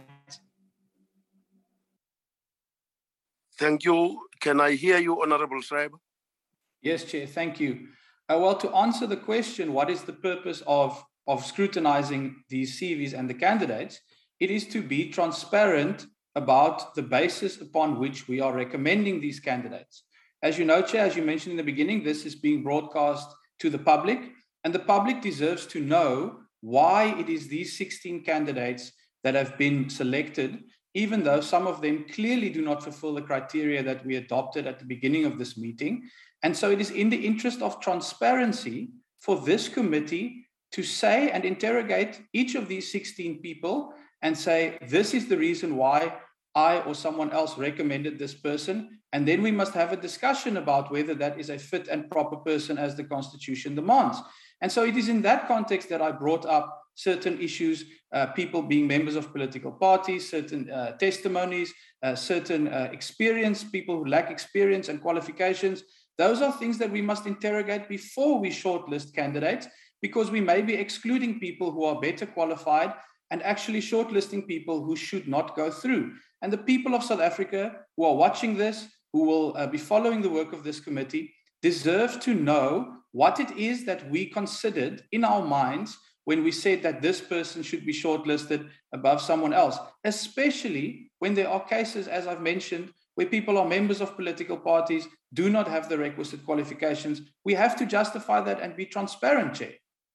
Thank you. Can I hear you, Honorable Shreshba? Yes, Chair, thank you. Well, to answer the question, what is the purpose of scrutinizing these CVs and the candidates? It is to be transparent about the basis upon which we are recommending these candidates. As you know, Chair, as you mentioned in the beginning, this is being broadcast to the public, and the public deserves to know why it is these 16 candidates that have been selected, even though some of them clearly do not fulfill the criteria that we adopted at the beginning of this meeting. And so it is in the interest of transparency for this committee to say and interrogate each of these 16 people and say, this is the reason why I or someone else recommended this person. And then we must have a discussion about whether that is a fit and proper person as the Constitution demands. And so it is in that context that I brought up certain issues, people being members of political parties, certain testimonies, certain experience, people who lack experience and qualifications. Those are things that we must interrogate before we shortlist candidates, because we may be excluding people who are better qualified and actually shortlisting people who should not go through. And the people of South Africa who are watching this, who will be following the work of this committee, deserve to know what it is that we considered in our minds when we said that this person should be shortlisted above someone else, especially when there are cases, as I've mentioned, where people are members of political parties, do not have the requisite qualifications. We have to justify that and be transparent, Chair.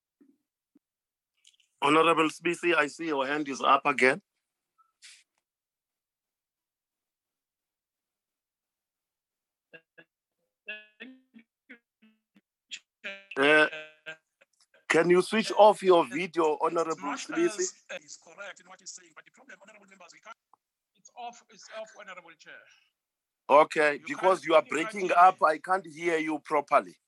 Honorable Sibisi, I see your hand is up again. Can you switch off your video, Honorable Sibisi? It's correct in what he's saying, but the problem, Honorable members, we can't. It's off, Honorable Chair. Okay, because you are breaking up, I can't hear you properly.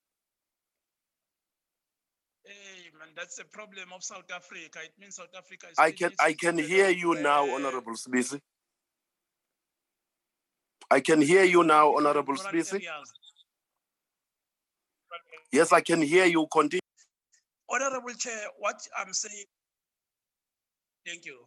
Hey, man, that's the problem of South Africa. It means South Africa is... I can hear you now, Honorable Sibisi. I can hear you now, Honorable Sibisi. Yes, I can hear you. Continue. Honorable Chair, what I'm saying... Thank you.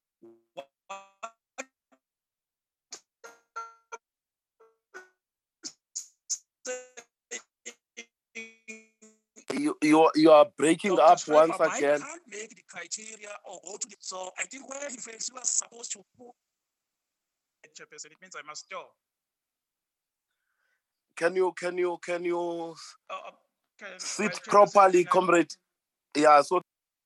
You are breaking Dr. up Schreiber, once again. I can't make the criteria or go to the... So I think where he was supposed to put... Chairperson, it means I must stop. Can you sit Chairperson, properly, comrade? Yeah, so...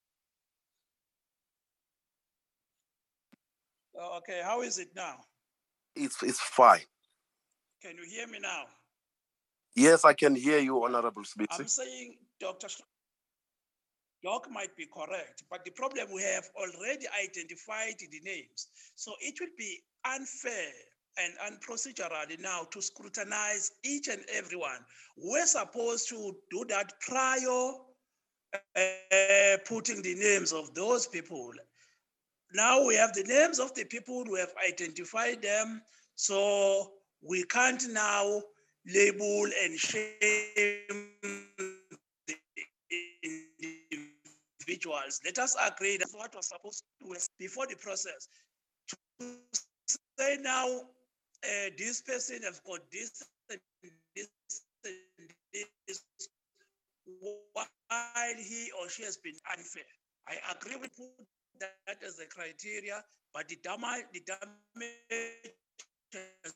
Okay, how is it now? It's fine. Can you hear me now? Yes, I can hear you, Honorable Sibisi. I'm saying Dr. Doc might be correct, but the problem we have already identified the names. So it would be unfair and unprocedural now to scrutinize each and everyone. We're supposed to do that prior putting the names of those people. Now we have the names of the people, we have identified them, so we can't now label and shame the individuals. Let us agree that's what was supposed to do before the process. To say now, this person has got this and this and this, while he or she has been unfair. I agree with that as a criteria, but the damage has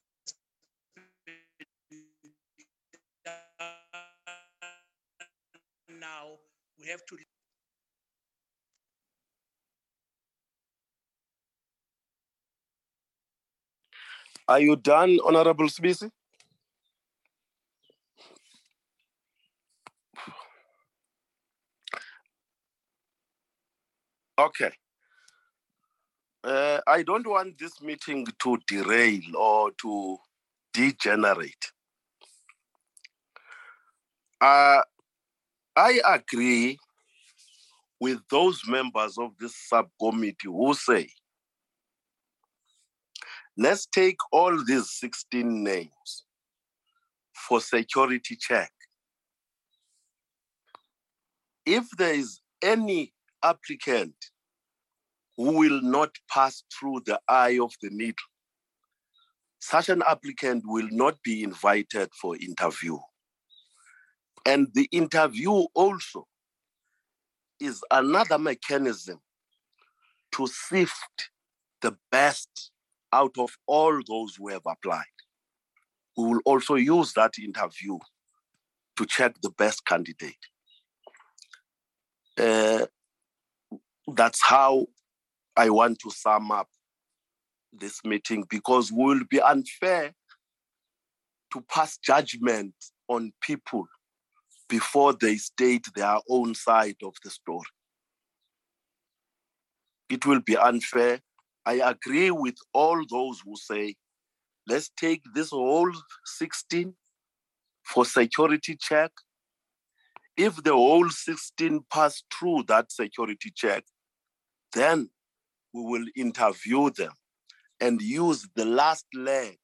now we have to. Are you done, Honorable Sibisi? Okay. I don't want this meeting to derail or to degenerate. I agree with those members of this subcommittee who say, let's take all these 16 names for security check. If there is any applicant who will not pass through the eye of the needle, such an applicant will not be invited for interview. And the interview also is another mechanism to sift the best out of all those who have applied. we will also use that interview to check the best candidate. That's how I want to sum up this meeting, because we will be unfair to pass judgment on people before they state their own side of the story. It will be unfair. I agree with all those who say, let's take this whole 16 for security check. If the whole 16 pass through that security check, then we will interview them and use the last leg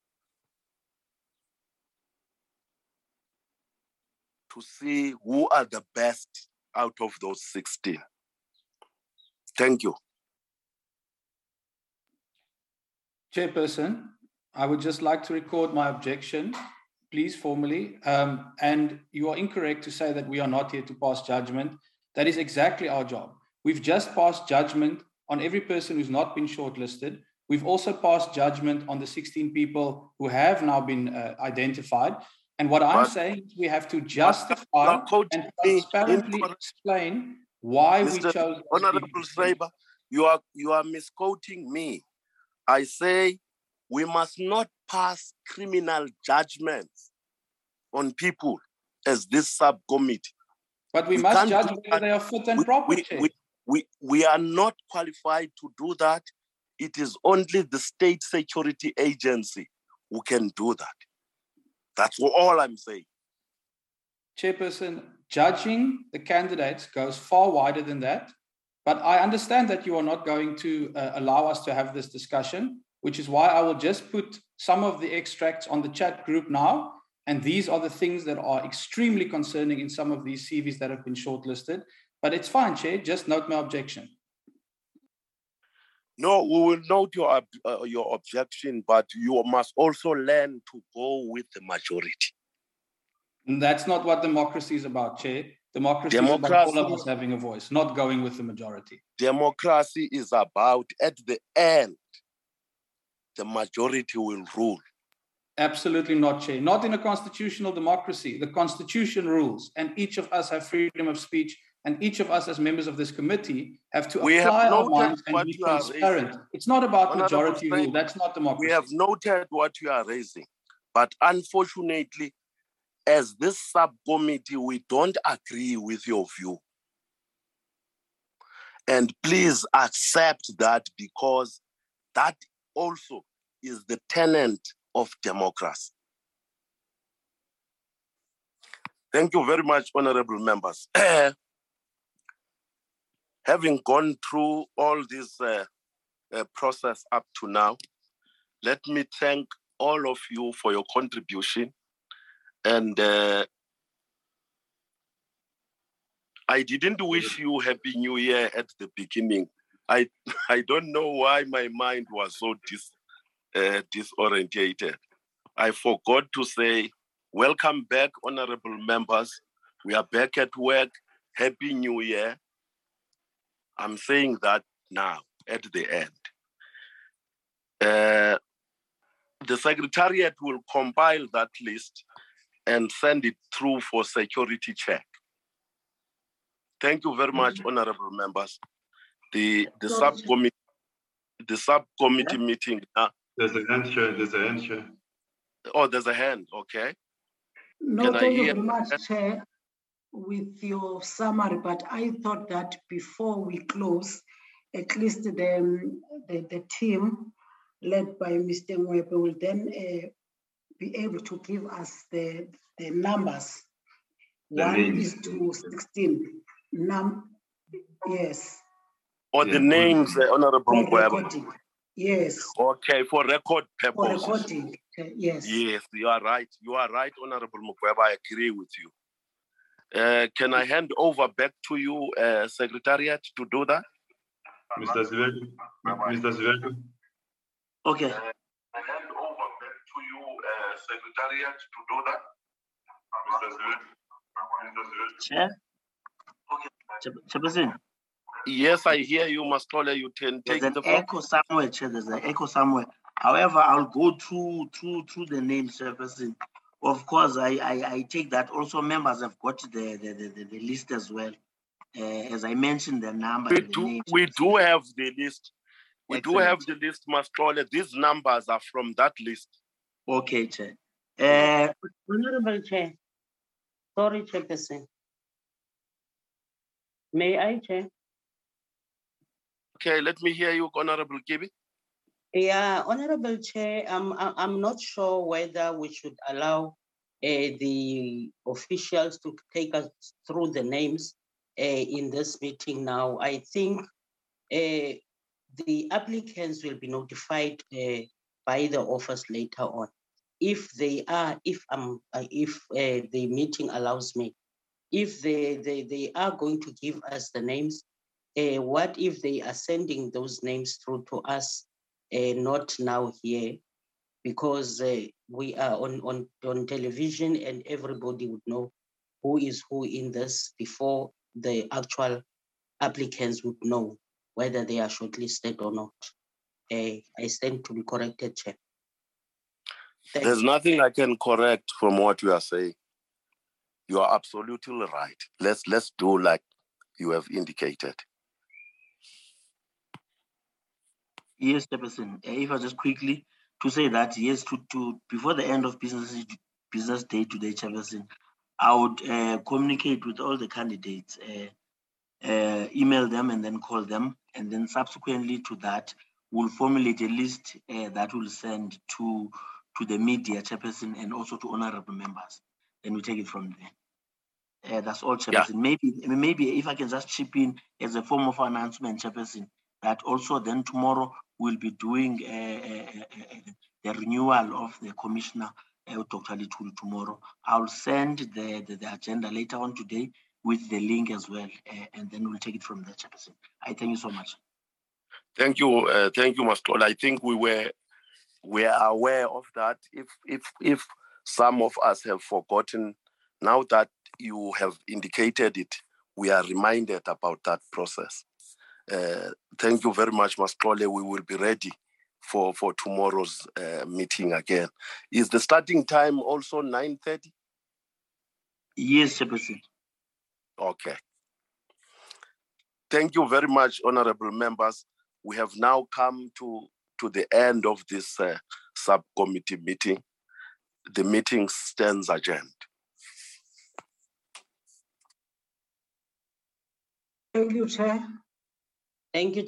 to see who are the best out of those 16. Thank you. Chairperson, I would just like to record my objection, please, formally. And you are incorrect to say that we are not here to pass judgment. That is exactly our job. We've just passed judgment on every person who's not been shortlisted. We've also passed judgment on the 16 people who have now been identified. And what I'm saying is we have to justify and transparently explain why we chose. Honorable Schreiber, you are misquoting me. I say we must not pass criminal judgments on people as this subcommittee. But we must judge whether they are fit and proper. We are not qualified to do that. It is only the State Security Agency who can do that. That's all I'm saying. Chairperson, judging the candidates goes far wider than that. But I understand that you are not going to allow us to have this discussion, which is why I will just put some of the extracts on the chat group now. And these are the things that are extremely concerning in some of these CVs that have been shortlisted. But it's fine, Chair, just note my objection. No, we will note your objection, but you must also learn to go with the majority. And that's not what democracy is about, Chair. Democracy is about all of us having a voice, not going with the majority. Democracy is about, at the end, the majority will rule. Absolutely not, Chair. Not in a constitutional democracy. The Constitution rules, and each of us have freedom of speech, and each of us as members of this committee have to apply our minds and be transparent. It's not about majority rule. That's not democracy. We have noted what you are raising, but unfortunately, as this subcommittee, we don't agree with your view. And please accept that, because that also is the tenet of democracy. Thank you very much, honorable members. Having gone through all this process up to now, let me thank all of you for your contribution. And I didn't wish you Happy New Year at the beginning. I don't know why my mind was so disorientated. I forgot to say, welcome back, honorable members. We are back at work. Happy New Year. I'm saying that now at the end. The Secretariat will compile that list and send it through for security check. Thank you very much, honorable members. The subcommittee meeting. There's a hand, Chair. There's a hand, Chair. Oh, there's a hand. Okay. No, thank you very much, Chair, with your summary. But I thought that before we close, at least the team led by Mr. Mwebe will then be able to give us the numbers. One is to 16. Yes. Or the names, Honorable Mwebe. Yes. Okay, for record purposes. For recording, yes. Yes, you are right. You are right, Honorable Mwebe. I agree with you. Can I hand over back to you, Secretariat, to do that? Mr. Zwelku. Okay. I hand over back to you, Secretariat, to do that. Chair? Okay. Chairperson? Yes, I hear you, Mastola. You can take the echo somewhere, Chair. There's an echo somewhere. However, I'll go through the names, Chairperson. Of course, I take that also members have got the list as well. As I mentioned, the number and the names. We do have the list. We Excellent. do have the list, Mascole. These numbers are from that list. Okay, Chair. Honorable Chair. Sorry, Chairperson. May I, Chair? Okay, let me hear you, Honorable Kibi. Yeah, Honorable Chair, I'm not sure whether we should allow the officials to take us through the names in this meeting now. I think the applicants will be notified by the office later on. If they are, if the meeting allows me, if they are going to give us the names, what if they are sending those names through to us, not now here, because we are on television and everybody would know who is who in this before the actual applicants would know whether they are shortlisted or not. I stand to be corrected, Chair. There's nothing I can correct from what you are saying. You are absolutely right. Let's do like you have indicated. Yes, Chairperson. If I just quickly to say that yes, to before the end of business day today, Chairperson, I would communicate with all the candidates, email them and then call them, and then subsequently to that, we'll formulate a list that will send to the media, Chairperson, and also to honorable members. Then we take it from there. That's all, Chairperson. Yeah. Maybe if I can just chip in as a form of announcement, Chairperson, that also then tomorrow we'll be doing the renewal of the commissioner, Dr. Lituli, tomorrow. I'll send the agenda later on today with the link as well, and then we'll take it from there, Chairperson. I thank you so much. Thank you, Mascole. I think we are aware of that. If some of us have forgotten, now that you have indicated it, we are reminded about that process. Thank you very much, Mascole. We will be ready for tomorrow's meeting again. Is the starting time also 9:30? Yes, Chairperson. Okay. Thank you very much, honorable members. We have now come to the end of this subcommittee meeting. The meeting stands adjourned. Thank you, Chair. Thank you.